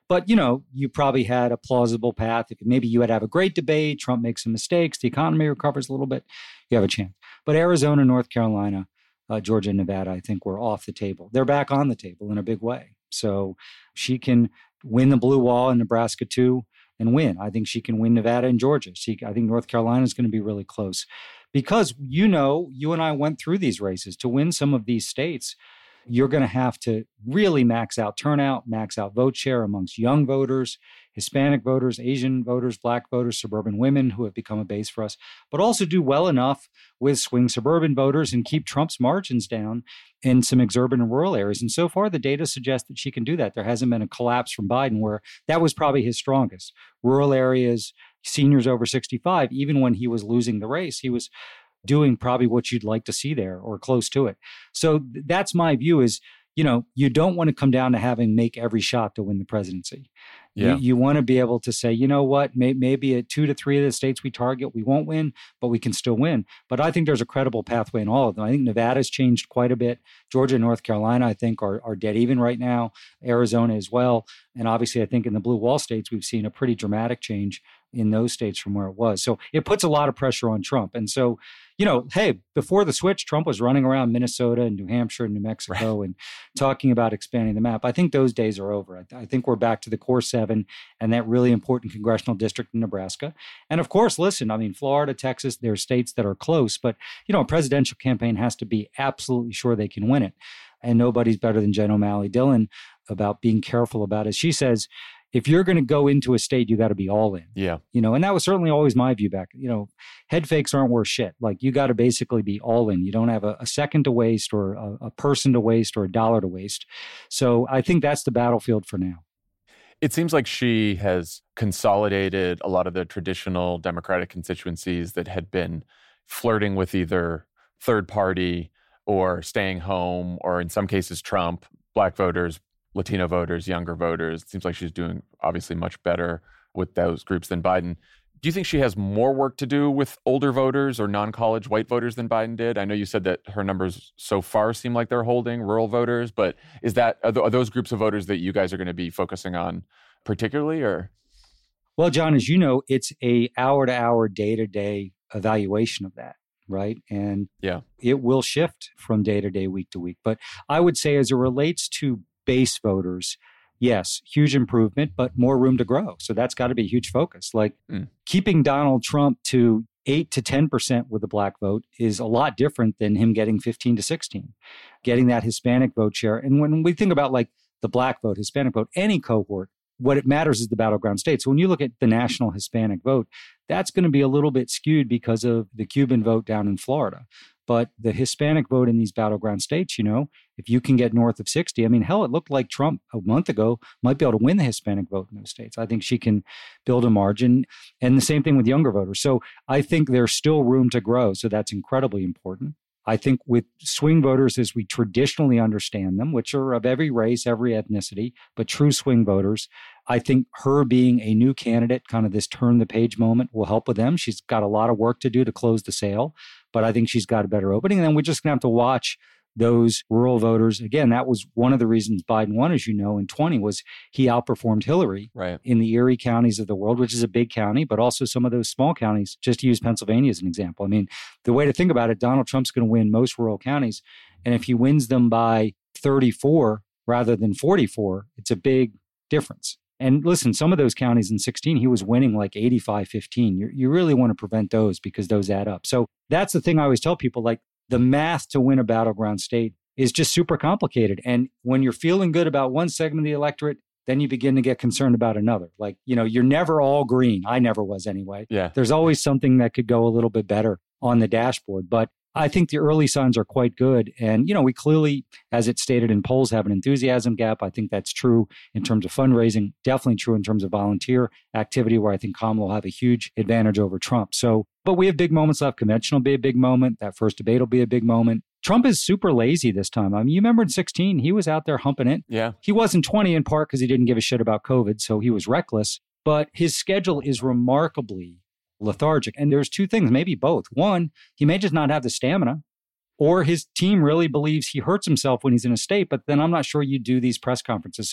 But, you know, you probably had a plausible path. If maybe you had to have a great debate, Trump makes some mistakes, the economy recovers a little bit, you have a chance. But Arizona, North Carolina, uh, Georgia, and Nevada, I think were off the table. They're back on the table in a big way. So she can win the blue wall in Nebraska too and win. I think she can win Nevada and Georgia. She, I think North Carolina is going to be really close because, you know, you and I went through these races. To win some of these states, you're going to have to really max out turnout, max out vote share amongst young voters, Hispanic voters, Asian voters, Black voters, suburban women who have become a base for us, but also do well enough with swing suburban voters and keep Trump's margins down in some exurban and rural areas. And so far, the data suggests that she can do that. There hasn't been a collapse from Biden where that was probably his strongest. Rural areas, seniors over sixty-five, even when he was losing the race, he was doing probably what you'd like to see there or close to it. So th- that's my view is, you know, you don't want to come down to having make every shot to win the presidency. Yeah. You, you want to be able to say, you know what, may, maybe at two to three of the states we target, we won't win, but we can still win. But I think there's a credible pathway in all of them. I think Nevada's changed quite a bit. Georgia and North Carolina, I think, are, are dead even right now. Arizona as well. And obviously, I think in the blue wall states, we've seen a pretty dramatic change in those states from where it was. So it puts a lot of pressure on Trump. And so, you know, hey, before the switch, Trump was running around Minnesota and New Hampshire and New Mexico right. and talking about expanding the map. I think those days are over. I, th- I think we're back to the core seven and that really important congressional district in Nebraska. And of course, listen, I mean, Florida, Texas, there are states that are close, but, you know, a presidential campaign has to be absolutely sure they can win it. And nobody's better than Jen O'Malley Dillon about being careful about it. She says, if you're going to go into a state, you got to be all in. Yeah. You know, and that was certainly always my view back. You know, head fakes aren't worth shit. Like you got to basically be all in. You don't have a, a second to waste or a, a person to waste or a dollar to waste. So I think that's the battlefield for now. It seems like she has consolidated a lot of the traditional Democratic constituencies that had been flirting with either third party or staying home, or in some cases, Trump, Black voters, Latino voters, younger voters. It seems like she's doing obviously much better with those groups than Biden. Do you think she has more work to do with older voters or non-college white voters than Biden did? I know you said that her numbers so far seem like they're holding rural voters, but is that are, th- are those groups of voters that you guys are going to be focusing on particularly, or? Well, John, as you know, it's a hour-to-hour, day-to-day evaluation of that, right? And yeah, it will shift from day to day, week to week. But I would say as it relates to base voters, yes, huge improvement, but more room to grow. So that's got to be a huge focus. Like mm. keeping Donald Trump to eight to ten percent with the Black vote is a lot different than him getting fifteen to sixteen, getting that Hispanic vote share. And when we think about like the Black vote, Hispanic vote, any cohort, what it matters is the battleground states. So when you look at the national Hispanic vote, that's going to be a little bit skewed because of the Cuban vote down in Florida. But the Hispanic vote in these battleground states, you know, if you can get north of sixty, I mean, hell, it looked like Trump a month ago might be able to win the Hispanic vote in those states. I think she can build a margin. And the same thing with younger voters. So I think there's still room to grow. So that's incredibly important. I think with swing voters as we traditionally understand them, which are of every race, every ethnicity, but true swing voters, I think her being a new candidate, kind of this turn the page moment, will help with them. She's got a lot of work to do to close the sale, but I think she's got a better opening. And then we're just going to have to watch those rural voters. Again, that was one of the reasons Biden won, as you know, in twenty was he outperformed Hillary right. in the Erie counties of the world, which is a big county, but also some of those small counties, just to use Pennsylvania as an example. I mean, the way to think about it, Donald Trump's going to win most rural counties. And if he wins them by thirty-four rather than forty-four, it's a big difference. And listen, some of those counties in sixteen, he was winning like eighty-five fifteen. You, you really want to prevent those because those add up. So that's the thing I always tell people, like the math to win a battleground state is just super complicated. And when you're feeling good about one segment of the electorate, then you begin to get concerned about another. Like, you know, you're never all green. I never was anyway. Yeah. There's always something that could go a little bit better on the dashboard. But I think the early signs are quite good. And, you know, we clearly, as it's stated in polls, have an enthusiasm gap. I think that's true in terms of fundraising, definitely true in terms of volunteer activity, where I think Kamala will have a huge advantage over Trump. So, but we have big moments left. Convention will be a big moment. That first debate will be a big moment. Trump is super lazy this time. I mean, you remember in sixteen, he was out there humping it. Yeah. He wasn't twenty in part because he didn't give a shit about COVID, so he was reckless. But his schedule is remarkably lethargic. And there's two things, maybe both. One, he may just not have the stamina, or his team really believes he hurts himself when he's in a state, but then I'm not sure you do these press conferences. So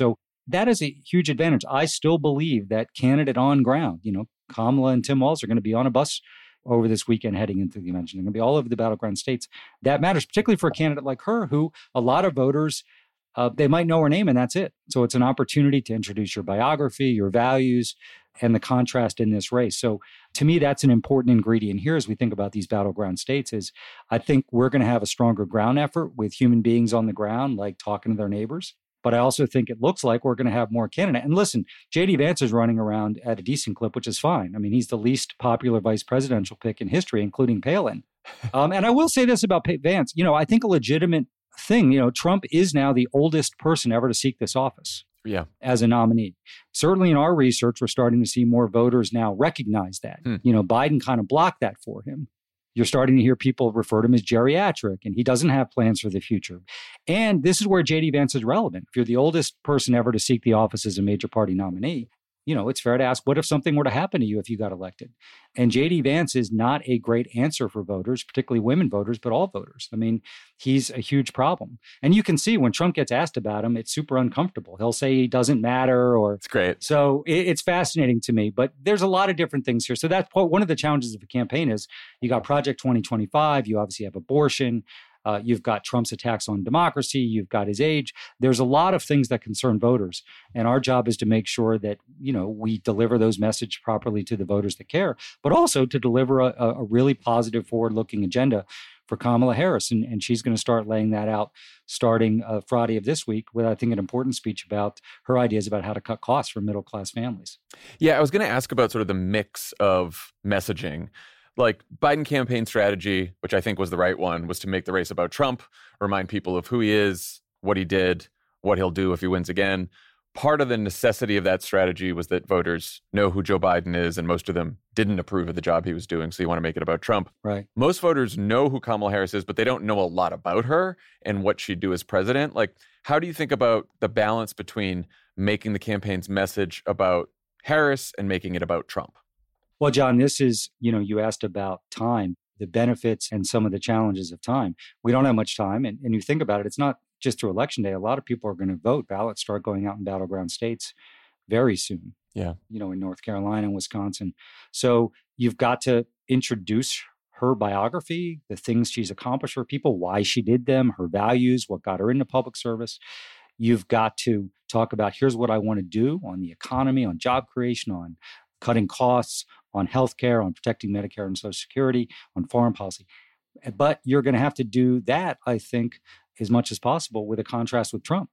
that is a huge advantage. I still believe that candidate on ground, you know, Kamala and Tim Walz are going to be on a bus over this weekend heading into the convention. They're going to be all over the battleground states. That matters, particularly for a candidate like her, who a lot of voters, uh, they might know her name and that's it. So it's an opportunity to introduce your biography, your values, and the contrast in this race. So to me, that's an important ingredient here as we think about these battleground states is I think we're going to have a stronger ground effort with human beings on the ground, like talking to their neighbors. But I also think it looks like we're going to have more candidate. And listen, J D Vance is running around at a decent clip, which is fine. I mean, he's the least popular vice presidential pick in history, including Palin. Um, and I will say this about Vance. You know, I think a legitimate thing, you know, Trump is now the oldest person ever to seek this office. Yeah. As a nominee. Certainly in our research, we're starting to see more voters now recognize that. Hmm. You know, Biden kind of blocked that for him. You're starting to hear people refer to him as geriatric, and he doesn't have plans for the future. And this is where J D Vance is relevant. If you're the oldest person ever to seek the office as a major party nominee, you know, it's fair to ask, what if something were to happen to you if you got elected? And J D Vance is not a great answer for voters, particularly women voters, but all voters. I mean, he's a huge problem. And you can see when Trump gets asked about him, it's super uncomfortable. He'll say he doesn't matter or... It's great. So it, it's fascinating to me. But there's a lot of different things here. So that's one of the challenges of a campaign is you got Project twenty twenty-five, you obviously have abortion, Uh, you've got Trump's attacks on democracy. You've got his age. There's a lot of things that concern voters. And our job is to make sure that, you know, we deliver those messages properly to the voters that care, but also to deliver a, a really positive forward-looking agenda for Kamala Harris. And, and she's going to start laying that out starting uh, Friday of this week with, I think, an important speech about her ideas about how to cut costs for middle-class families. Yeah, I was going to ask about sort of the mix of messaging. Like Biden campaign strategy, which I think was the right one, was to make the race about Trump, remind people of who he is, what he did, what he'll do if he wins again. Part of the necessity of that strategy was that voters know who Joe Biden is, and most of them didn't approve of the job he was doing, so you want to make it about Trump. Right. Most voters know who Kamala Harris is, but they don't know a lot about her and what she'd do as president. Like, how do you think about the balance between making the campaign's message about Harris and making it about Trump? Well, John, this is, you know, you asked about time, the benefits and some of the challenges of time. We don't have much time. And, and you think about it, it's not just through election day. A lot of people are going to vote. Ballots start going out in battleground states very soon. Yeah. You know, in North Carolina and Wisconsin. So you've got to introduce her biography, the things she's accomplished for people, why she did them, her values, what got her into public service. You've got to talk about, here's what I want to do on the economy, on job creation, on cutting costs, on healthcare, on protecting Medicare and Social Security, on foreign policy. But you're going to have to do that, I think, as much as possible with a contrast with Trump.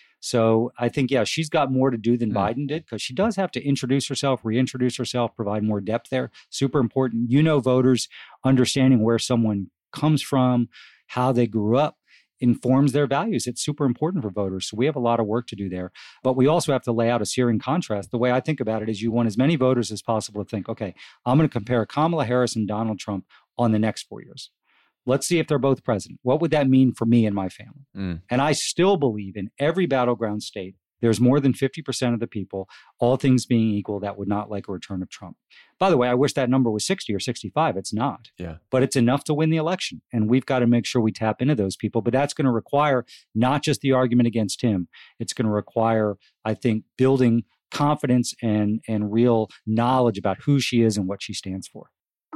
So I think, yeah, she's got more to do than mm. Biden did because she does have to introduce herself, reintroduce herself, provide more depth there. Super important. You know, voters understanding where someone comes from, how they grew up, informs their values. It's super important for voters. So we have a lot of work to do there. But we also have to lay out a searing contrast. The way I think about it is you want as many voters as possible to think, okay, I'm going to compare Kamala Harris and Donald Trump on the next four years. Let's see if they're both president. What would that mean for me and my family? Mm. And I still believe in every battleground state, there's more than fifty percent of the people, all things being equal, that would not like a return of Trump. By the way, I wish that number was sixty or sixty-five. It's not. Yeah. But it's enough to win the election. And we've got to make sure we tap into those people. But that's going to require not just the argument against him. It's going to require, I think, building confidence and, and real knowledge about who she is and what she stands for.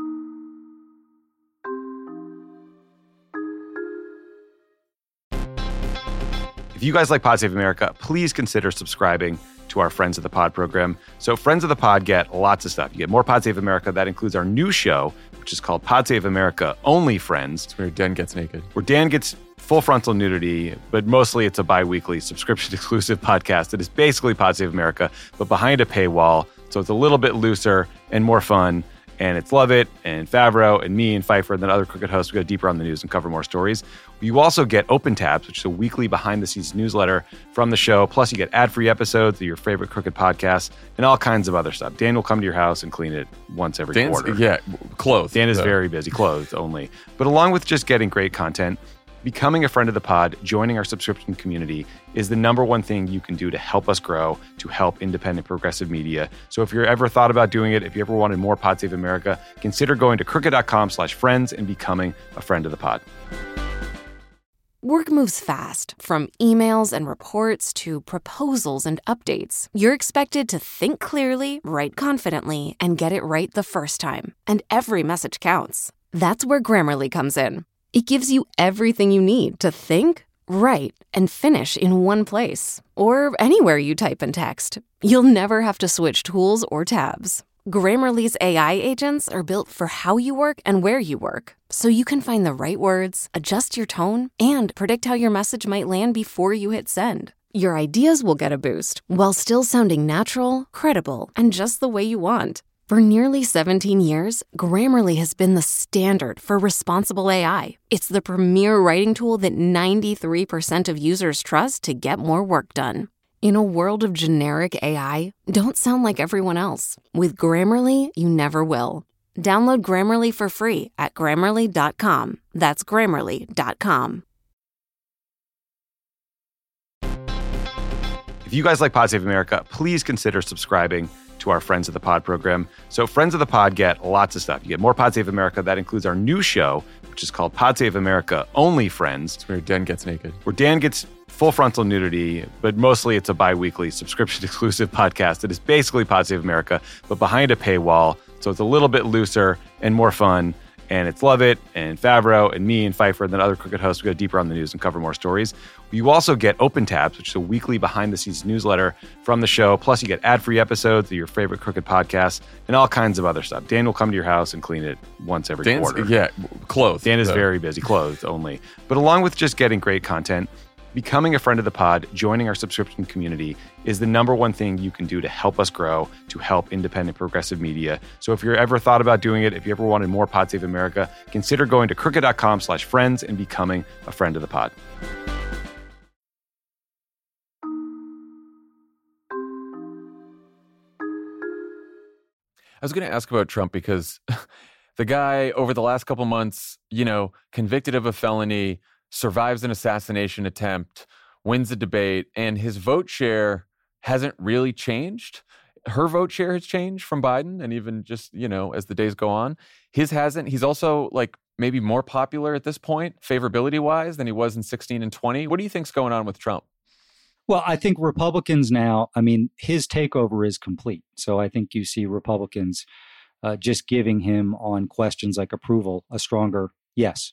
If you guys like Pod Save America, please consider subscribing to our Friends of the Pod program. So Friends of the Pod get lots of stuff. You get more Pod Save America. That includes our new show, which is called Pod Save America Only Friends. It's where Dan gets naked. Where Dan gets full frontal nudity, but mostly it's a bi-weekly subscription-exclusive podcast that is basically Pod Save America, but behind a paywall. So it's a little bit looser and more fun. And it's Lovett and Favreau and me and Pfeiffer and then other Crooked hosts. We go deeper on the news and cover more stories. You also get Open Tabs, which is a weekly behind-the-scenes newsletter from the show. Plus, you get ad-free episodes of your favorite Crooked podcasts and all kinds of other stuff. Dan will come to your house and clean it once every Dan's, quarter. Yeah, clothes. Dan is so. very busy, clothes only. But along with just getting great content, becoming a friend of the pod, joining our subscription community is the number one thing you can do to help us grow, to help independent progressive media. So if you're ever thought about doing it, if you ever wanted more Pod Save America, consider going to crooked dot com slash friends and becoming a friend of the pod. Work moves fast, from emails and reports to proposals and updates. You're expected to think clearly, write confidently, and get it right the first time. And every message counts. That's where Grammarly comes in. It gives you everything you need to think, write, and finish in one place. Or anywhere you type and text. You'll never have to switch tools or tabs. Grammarly's A I agents are built for how you work and where you work, so you can find the right words, adjust your tone, and predict how your message might land before you hit send. Your ideas will get a boost while still sounding natural, credible, and just the way you want. For nearly seventeen years, Grammarly has been the standard for responsible A I. It's the premier writing tool that ninety-three percent of users trust to get more work done. In a world of generic A I, don't sound like everyone else. With Grammarly, you never will. Download Grammarly for free at Grammarly dot com. That's Grammarly dot com. If you guys like Pod Save America, please consider subscribing to our Friends of the Pod program. So Friends of the Pod get lots of stuff. You get more Pod Save America. That includes our new show, which is called Pod Save America Only Friends. It's where Dan gets naked. Where Dan gets full frontal nudity, but mostly it's a bi-weekly subscription-exclusive podcast that is basically Pod Save America, but behind a paywall. So it's a little bit looser and more fun. And it's Lovett and Favreau and me and Pfeiffer and then other Crooked hosts. We go deeper on the news and cover more stories. You also get Open Tabs, which is a weekly behind-the-scenes newsletter from the show. Plus, you get ad-free episodes of your favorite Crooked podcasts and all kinds of other stuff. Dan will come to your house and clean it once every Dan's, quarter. Yeah, clothes. Dan is so. very busy, clothes only. But along with just getting great content, becoming a friend of the pod, joining our subscription community is the number one thing you can do to help us grow, to help independent progressive media. So if you're ever thought about doing it, if you ever wanted more Pod Save America, consider going to crooked.com slash friends and becoming a friend of the pod. I was going to ask about Trump because the guy over the last couple months, you know, convicted of a felony, survives an assassination attempt, wins a debate, and his vote share hasn't really changed. Her vote share has changed from Biden, and even just, you know, as the days go on. His hasn't. He's also, like, maybe more popular at this point, favorability-wise, than he was in sixteen and twenty. What do you think's going on with Trump? Well, I think Republicans now, I mean, his takeover is complete. So I think you see Republicans uh, just giving him on questions like approval a stronger yes.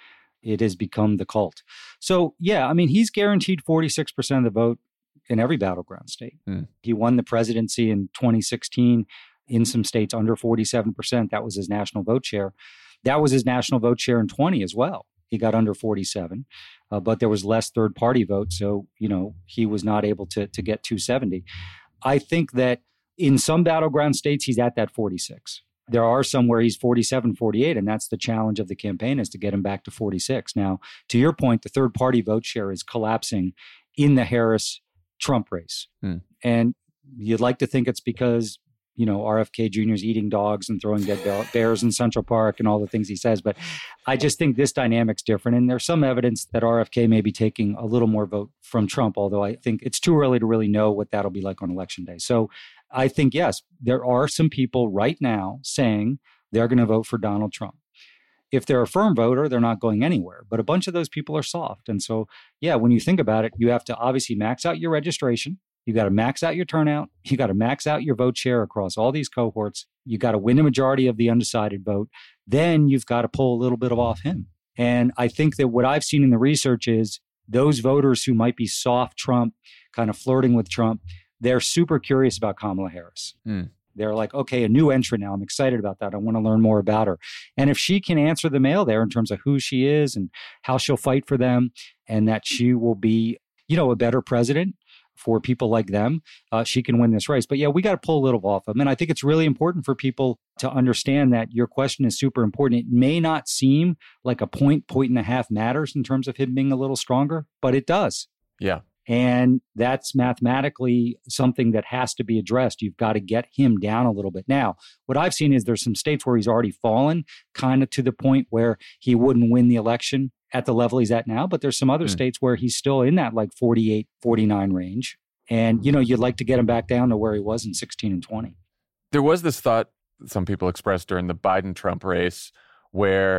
It has become the cult. So, yeah, I mean, he's guaranteed forty-six percent of the vote in every battleground state. Mm. He won the presidency in twenty sixteen in some states under forty-seven percent. That was his national vote share. That was his national vote share in twenty as well. He got under forty-seven, uh, but there was less third party vote. So, you know, he was not able to, to get two seventy. I think that in some battleground states, he's at that forty-six. There are some where he's forty-seven, forty-eight, and that's the challenge of the campaign, is to get him back to forty-six. Now, to your point, the third party vote share is collapsing in the Harris-Trump race. Hmm. And you'd like to think it's because, you know, R F K Junior is eating dogs and throwing dead bears in Central Park and all the things he says. But I just think this dynamic's different. And there's some evidence that R F K may be taking a little more vote from Trump, although I think it's too early to really know what that'll be like on election day. So I think, yes, there are some people right now saying they're going to vote for Donald Trump. If they're a firm voter, they're not going anywhere. But a bunch of those people are soft. And so, yeah, when you think about it, you have to obviously max out your registration. You got to max out your turnout. You got to max out your vote share across all these cohorts. You got to win a majority of the undecided vote. Then you've got to pull a little bit of off him. And I think that what I've seen in the research is those voters who might be soft Trump, kind of flirting with Trump, they're super curious about Kamala Harris. Mm. They're like, okay, a new entrant now. I'm excited about that. I want to learn more about her. And if she can answer the mail there in terms of who she is and how she'll fight for them, and that she will be, you know, a better president for people like them, uh, she can win this race. But yeah, we got to pull a little off of them. And I think it's really important for people to understand that your question is super important. It may not seem like a point, point and a half matters in terms of him being a little stronger, but it does. Yeah. And that's mathematically something that has to be addressed. You've got to get him down a little bit. Now, what I've seen is there's some states where he's already fallen kind of to the point where he wouldn't win the election at the level he's at now. But there's some other mm. states where he's still in that like forty-eight, forty-nine range. And, you know, you'd like to get him back down to where he was in sixteen and twenty. There was this thought some people expressed during the Biden-Trump race where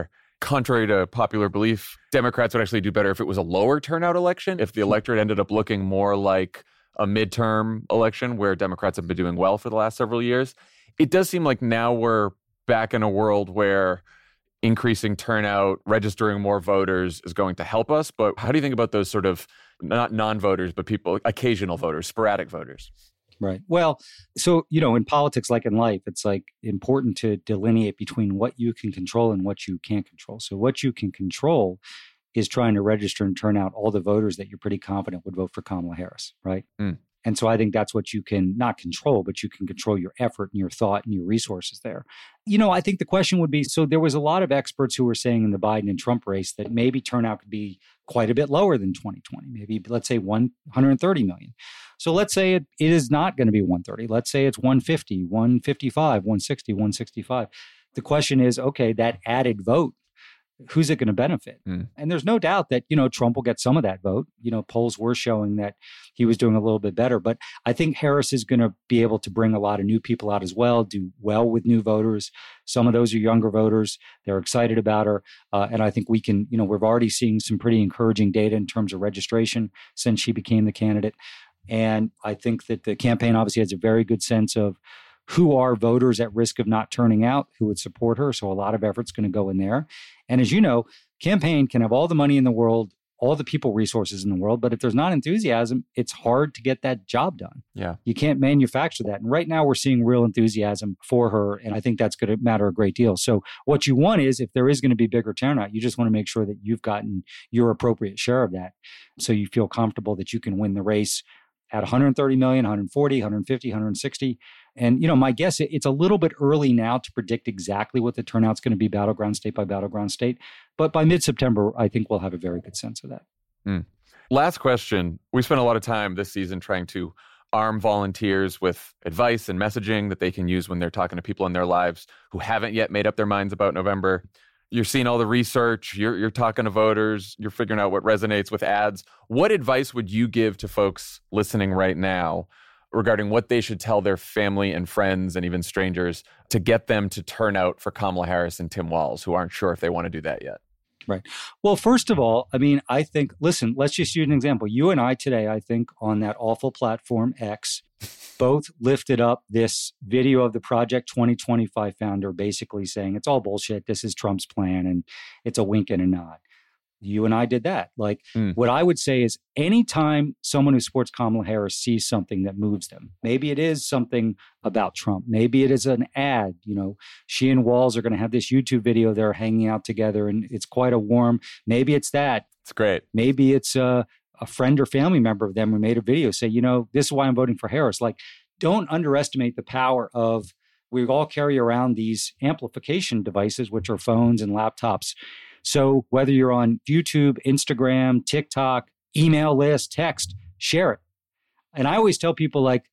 contrary to popular belief, Democrats would actually do better if it was a lower turnout election, if the electorate ended up looking more like a midterm election where Democrats have been doing well for the last several years. It does seem like now we're back in a world where increasing turnout, registering more voters is going to help us. But how do you think about those sort of not non-voters, but people, occasional voters, sporadic voters? Right. Well, so, you know, in politics, like in life, it's like important to delineate between what you can control and what you can't control. So what you can control is trying to register and turn out all the voters that you're pretty confident would vote for Kamala Harris, right? Mm. And so I think that's what you can not control, but you can control your effort and your thought and your resources there. You know, I think the question would be, so there was a lot of experts who were saying in the Biden and Trump race that maybe turnout could be quite a bit lower than twenty twenty, maybe let's say one hundred thirty million. So let's say it, it is not going to be one thirty. Let's say it's one fifty, one fifty-five, one sixty, one sixty-five. The question is, okay, that added vote, who's it going to benefit? Mm. And there's no doubt that, you know, Trump will get some of that vote. You know, polls were showing that he was doing a little bit better. But I think Harris is going to be able to bring a lot of new people out as well, do well with new voters. Some of those are younger voters. They're excited about her. Uh, and I think we can, you know, we're already seeing some pretty encouraging data in terms of registration since she became the candidate. And I think that the campaign obviously has a very good sense of who are voters at risk of not turning out, who would support her. So a lot of effort's going to go in there. And as you know, campaign can have all the money in the world, all the people resources in the world, but if there's not enthusiasm, it's hard to get that job done. Yeah. You can't manufacture that. And right now we're seeing real enthusiasm for her. And I think that's going to matter a great deal. So what you want is, if there is going to be bigger turnout, you just want to make sure that you've gotten your appropriate share of that. So you feel comfortable that you can win the race at one hundred thirty million, one hundred forty, one hundred fifty, one hundred sixty. And, you know, my guess, it's a little bit early now to predict exactly what the turnout's going to be battleground state by battleground state. But by mid-September, I think we'll have a very good sense of that. Mm. Last question. We spent a lot of time this season trying to arm volunteers with advice and messaging that they can use when they're talking to people in their lives who haven't yet made up their minds about November. You're seeing all the research, you're, you're talking to voters, you're figuring out what resonates with ads. What advice would you give to folks listening right now regarding what they should tell their family and friends and even strangers to get them to turn out for Kamala Harris and Tim Walz, who aren't sure if they want to do that yet? Right. Well, first of all, I mean, I think, listen, let's just use an example. You and I today, I think, on that awful platform X, both lifted up this video of the Project twenty twenty-five founder basically saying it's all bullshit. This is Trump's plan and it's a wink and a nod. You and I did that. Like, mm. what I would say is anytime someone who supports Kamala Harris sees something that moves them, maybe it is something about Trump. Maybe it is an ad. You know, she and Walz are going to have this YouTube video. They're hanging out together and it's quite a warm. Maybe it's that. It's great. Maybe it's a, a friend or family member of them who made a video say, you know, this is why I'm voting for Harris. Like, don't underestimate the power of, we all carry around these amplification devices, which are phones and laptops. So whether you're on YouTube, Instagram, TikTok, email list, text, share it. And I always tell people, like,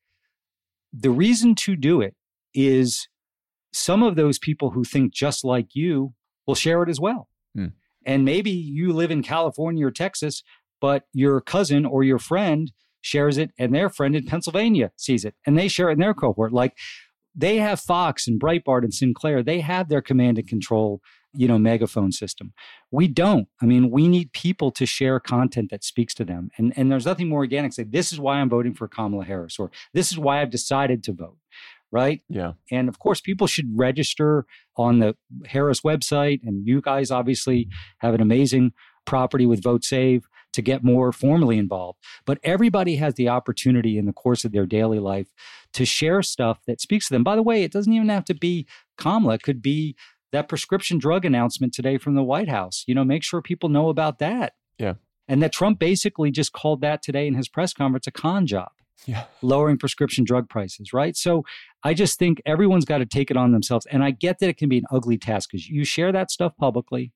the reason to do it is some of those people who think just like you will share it as well. Hmm. And maybe you live in California or Texas, but your cousin or your friend shares it and their friend in Pennsylvania sees it and they share it in their cohort. Like, they have Fox and Breitbart and Sinclair. They have their command and control, you know, megaphone system. We don't. I mean, we need people to share content that speaks to them. And, and there's nothing more organic. Say, this is why I'm voting for Kamala Harris, or this is why I've decided to vote, right? Yeah. And of course, people should register on the Harris website. And you guys obviously have an amazing property with VoteSave to get more formally involved. But everybody has the opportunity in the course of their daily life to share stuff that speaks to them. By the way, it doesn't even have to be Kamala. It could be that prescription drug announcement today from the White House. You know, make sure people know about that. Yeah. And that Trump basically just called that today in his press conference a con job. Yeah. Lowering prescription drug prices, right? So I just think everyone's got to take it on themselves. And I get that it can be an ugly task because you share that stuff publicly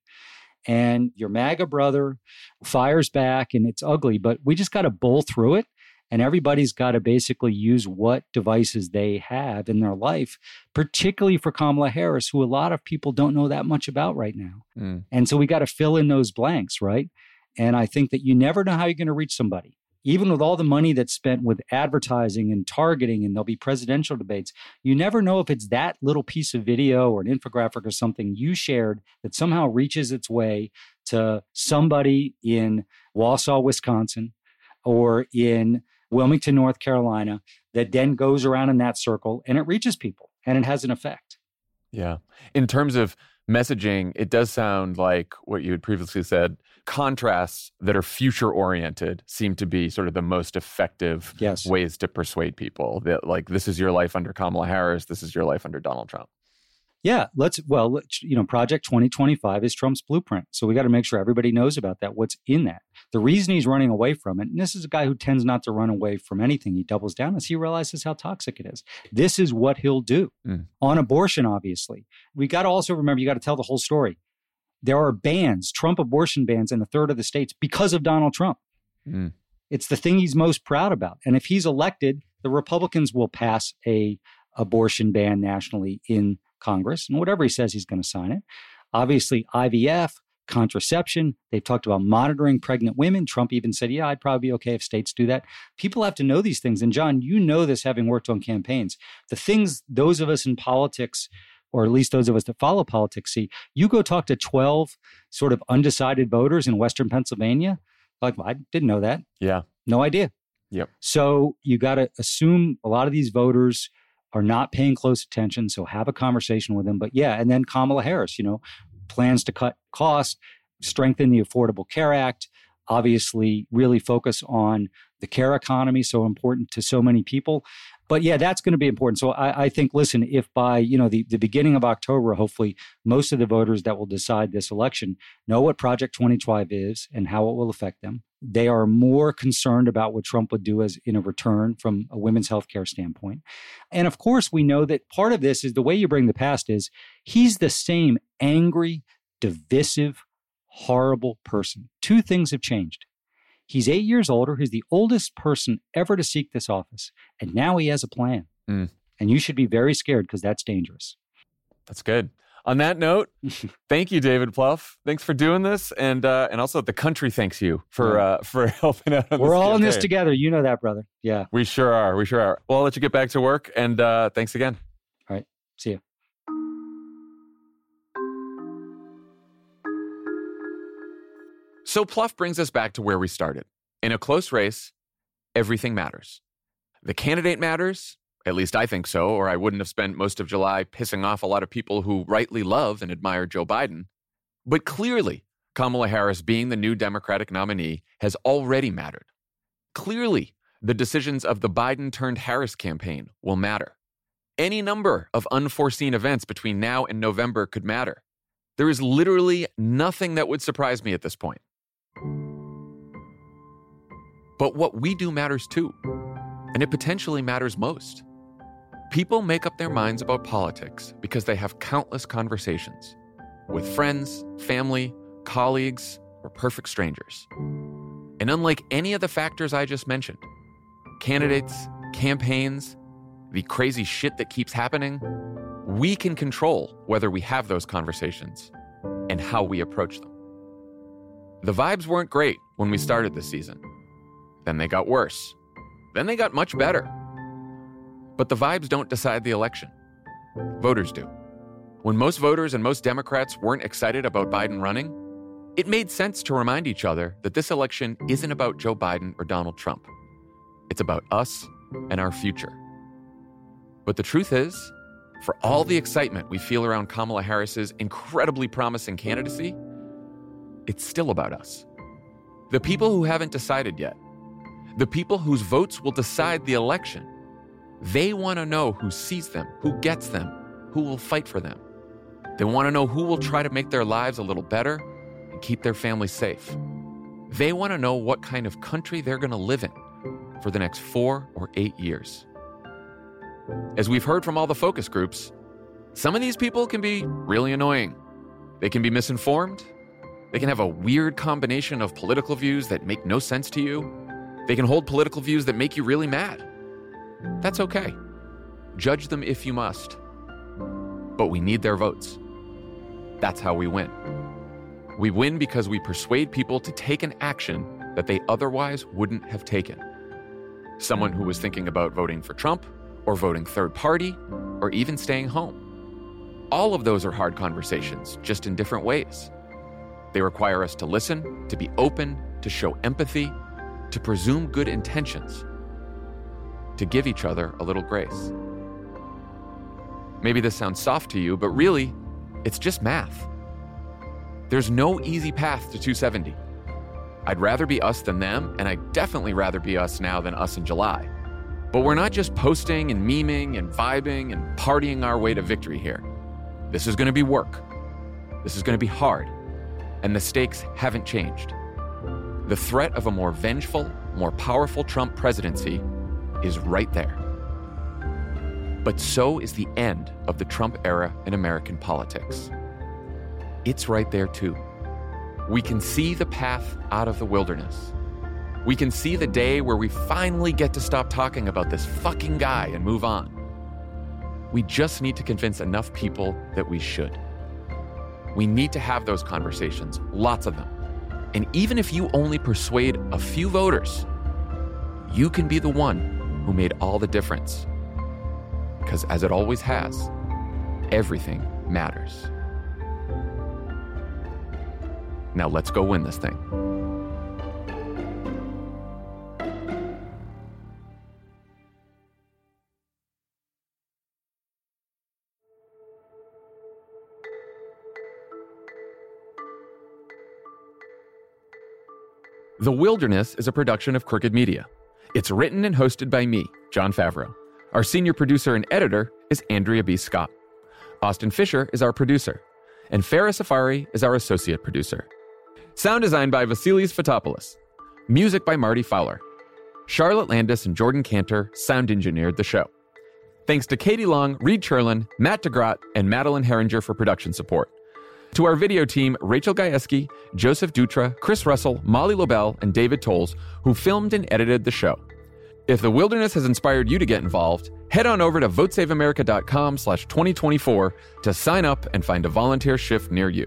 and your MAGA brother fires back and it's ugly, but we just got to bowl through it. And everybody's got to basically use what devices they have in their life, particularly for Kamala Harris, who a lot of people don't know that much about right now. Mm. And so we got to fill in those blanks, right? And I think that you never know how you're going to reach somebody. even with all the money that's spent with advertising and targeting, and there'll be presidential debates, you never know if it's that little piece of video or an infographic or something you shared that somehow reaches its way to somebody in Wausau, Wisconsin, or in Wilmington, North Carolina, that then goes around in that circle and it reaches people and it has an effect. Yeah. In terms of messaging, it does sound like what you had previously said. Contrasts that are future-oriented seem to be sort of the most effective yes. ways to persuade people that, like, this is your life under Kamala Harris, this is your life under Donald Trump. Yeah, let's, well, let's, you know, Project twenty twenty-five is Trump's blueprint. So we got to make sure everybody knows about that, what's in that. The reason he's running away from it, and this is a guy who tends not to run away from anything, he doubles down, is he realizes how toxic it is. This is what he'll do. Mm. On abortion, obviously. We got to also remember, you got to tell the whole story. There are bans, Trump abortion bans in a third of the states because of Donald Trump. Mm. It's the thing he's most proud about. And if he's elected, the Republicans will pass a abortion ban nationally in Congress. And whatever he says, he's going to sign it. Obviously, I V F, contraception. They've talked about monitoring pregnant women. Trump even said, yeah, I'd probably be okay if states do that. People have to know these things. And John, you know this having worked on campaigns. The things those of us in politics, or at least those of us that follow politics, see, you go talk to twelve sort of undecided voters in Western Pennsylvania. Like, well, I didn't know that. Yeah. No idea. Yep. So you got to assume a lot of these voters are not paying close attention. So have a conversation with them. But yeah, and then Kamala Harris, you know, plans to cut costs, strengthen the Affordable Care Act, obviously really focus on the care economy, so important to so many people. But yeah, that's going to be important. So I, I think, listen, if by, you know, the, the beginning of October, hopefully most of the voters that will decide this election know what Project twenty twenty-five is and how it will affect them. They are more concerned about what Trump would do as in a return from a women's health care standpoint. And of course, we know that part of this is the way you bring the past is he's the same angry, divisive, horrible person. Two things have changed. He's eight years older. He's the oldest person ever to seek this office. And now he has a plan. Mm. And you should be very scared because that's dangerous. That's good. On that note, thank you, David Plouffe. Thanks for doing this. And uh, and also the country thanks you for uh, for helping out on We're this all campaign. in this together. You know that, brother. Yeah. We sure are. We sure are. Well, I'll let you get back to work. And uh, thanks again. All right. See you. So Plouffe brings us back to where we started. In a close race, everything matters. The candidate matters, at least I think so, or I wouldn't have spent most of July pissing off a lot of people who rightly love and admire Joe Biden. But clearly, Kamala Harris being the new Democratic nominee has already mattered. Clearly, the decisions of the Biden-turned-Harris campaign will matter. Any number of unforeseen events between now and November could matter. There is literally nothing that would surprise me at this point. But what we do matters too, and it potentially matters most. People make up their minds about politics because they have countless conversations with friends, family, colleagues, or perfect strangers. And unlike any of the factors I just mentioned, candidates, campaigns, the crazy shit that keeps happening, we can control whether we have those conversations and how we approach them. The vibes weren't great when we started this season. Then they got worse. Then they got much better. But the vibes don't decide the election. Voters do. When most voters and most Democrats weren't excited about Biden running, it made sense to remind each other that this election isn't about Joe Biden or Donald Trump. It's about us and our future. But the truth is, for all the excitement we feel around Kamala Harris's incredibly promising candidacy, it's still about us. The people who haven't decided yet, the people whose votes will decide the election, they want to know who sees them, who gets them, who will fight for them. They want to know who will try to make their lives a little better and keep their families safe. They want to know what kind of country they're going to live in for the next four or eight years. As we've heard from all the focus groups, some of these people can be really annoying. They can be misinformed. They can have a weird combination of political views that make no sense to you. They can hold political views that make you really mad. That's okay. Judge them if you must. But we need their votes. That's how we win. We win because we persuade people to take an action that they otherwise wouldn't have taken. Someone who was thinking about voting for Trump, or voting third party, or even staying home. All of those are hard conversations, just in different ways. They require us to listen, to be open, to show empathy, to presume good intentions, to give each other a little grace. Maybe this sounds soft to you, but really, it's just math. There's no easy path to two seventy. I'd rather be us than them, and I'd definitely rather be us now than us in July. But we're not just posting and memeing and vibing and partying our way to victory here. This is going to be work. This is going to be hard. And the stakes haven't changed. The threat of a more vengeful, more powerful Trump presidency is right there. But so is the end of the Trump era in American politics. It's right there too. We can see the path out of the wilderness. We can see the day where we finally get to stop talking about this fucking guy and move on. We just need to convince enough people that we should. We need to have those conversations, lots of them. And even if you only persuade a few voters, you can be the one who made all the difference. Because as it always has, everything matters. Now let's go win this thing. The Wilderness is a production of Crooked Media. It's written and hosted by me, Jon Favreau. Our senior producer and editor is Andrea B. Scott. Austin Fisher is our producer, and Farah Safari is our associate producer. Sound designed by Vasilis Fotopoulos. Music by Marty Fowler. Charlotte Landis and Jordan Cantor sound engineered the show. Thanks to Katie Long, Reed Cherlin, Matt DeGrott, and Madeline Herringer for production support. To our video team, Rachel Gajewski, Joseph Dutra, Chris Russell, Molly Lobel, and David Tolles, who filmed and edited the show. If The Wilderness has inspired you to get involved, head on over to votesaveamerica.com slash 2024 to sign up and find a volunteer shift near you.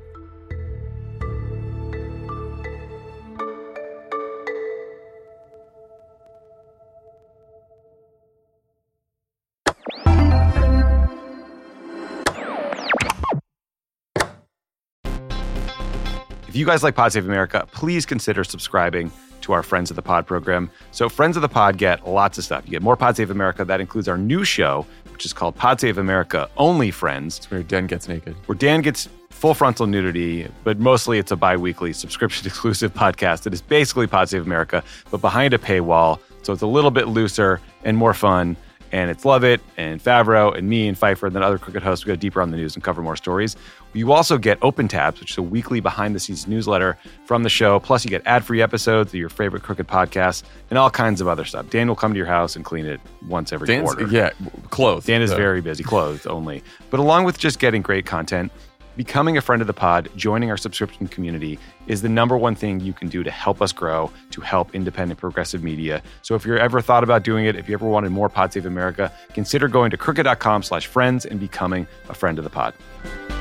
If you guys like Pod Save America, please consider subscribing to our Friends of the Pod program. So Friends of the Pod get lots of stuff. You get more Pod Save America. That includes our new show, which is called Pod Save America Only Friends. It's where Dan gets naked. Where Dan gets full frontal nudity, but mostly it's a bi-weekly subscription-exclusive podcast that is basically Pod Save America, but behind a paywall. So it's a little bit looser and more fun. And it's Lovett and Favreau and me and Pfeiffer and then other Crooked hosts. We go deeper on the news and cover more stories. You also get Open Tabs, which is a weekly behind-the-scenes newsletter from the show. Plus, you get ad-free episodes of your favorite Crooked podcasts and all kinds of other stuff. Dan will come to your house and clean it once every Dan's, quarter. Yeah, clothes. Dan is so. very busy, clothed only. But along with just getting great content, becoming a friend of the pod, joining our subscription community is the number one thing you can do to help us grow, to help independent progressive media. So if you're ever thought about doing it, if you ever wanted more Pod Save America, consider going to crooked.com slash friends and becoming a friend of the pod.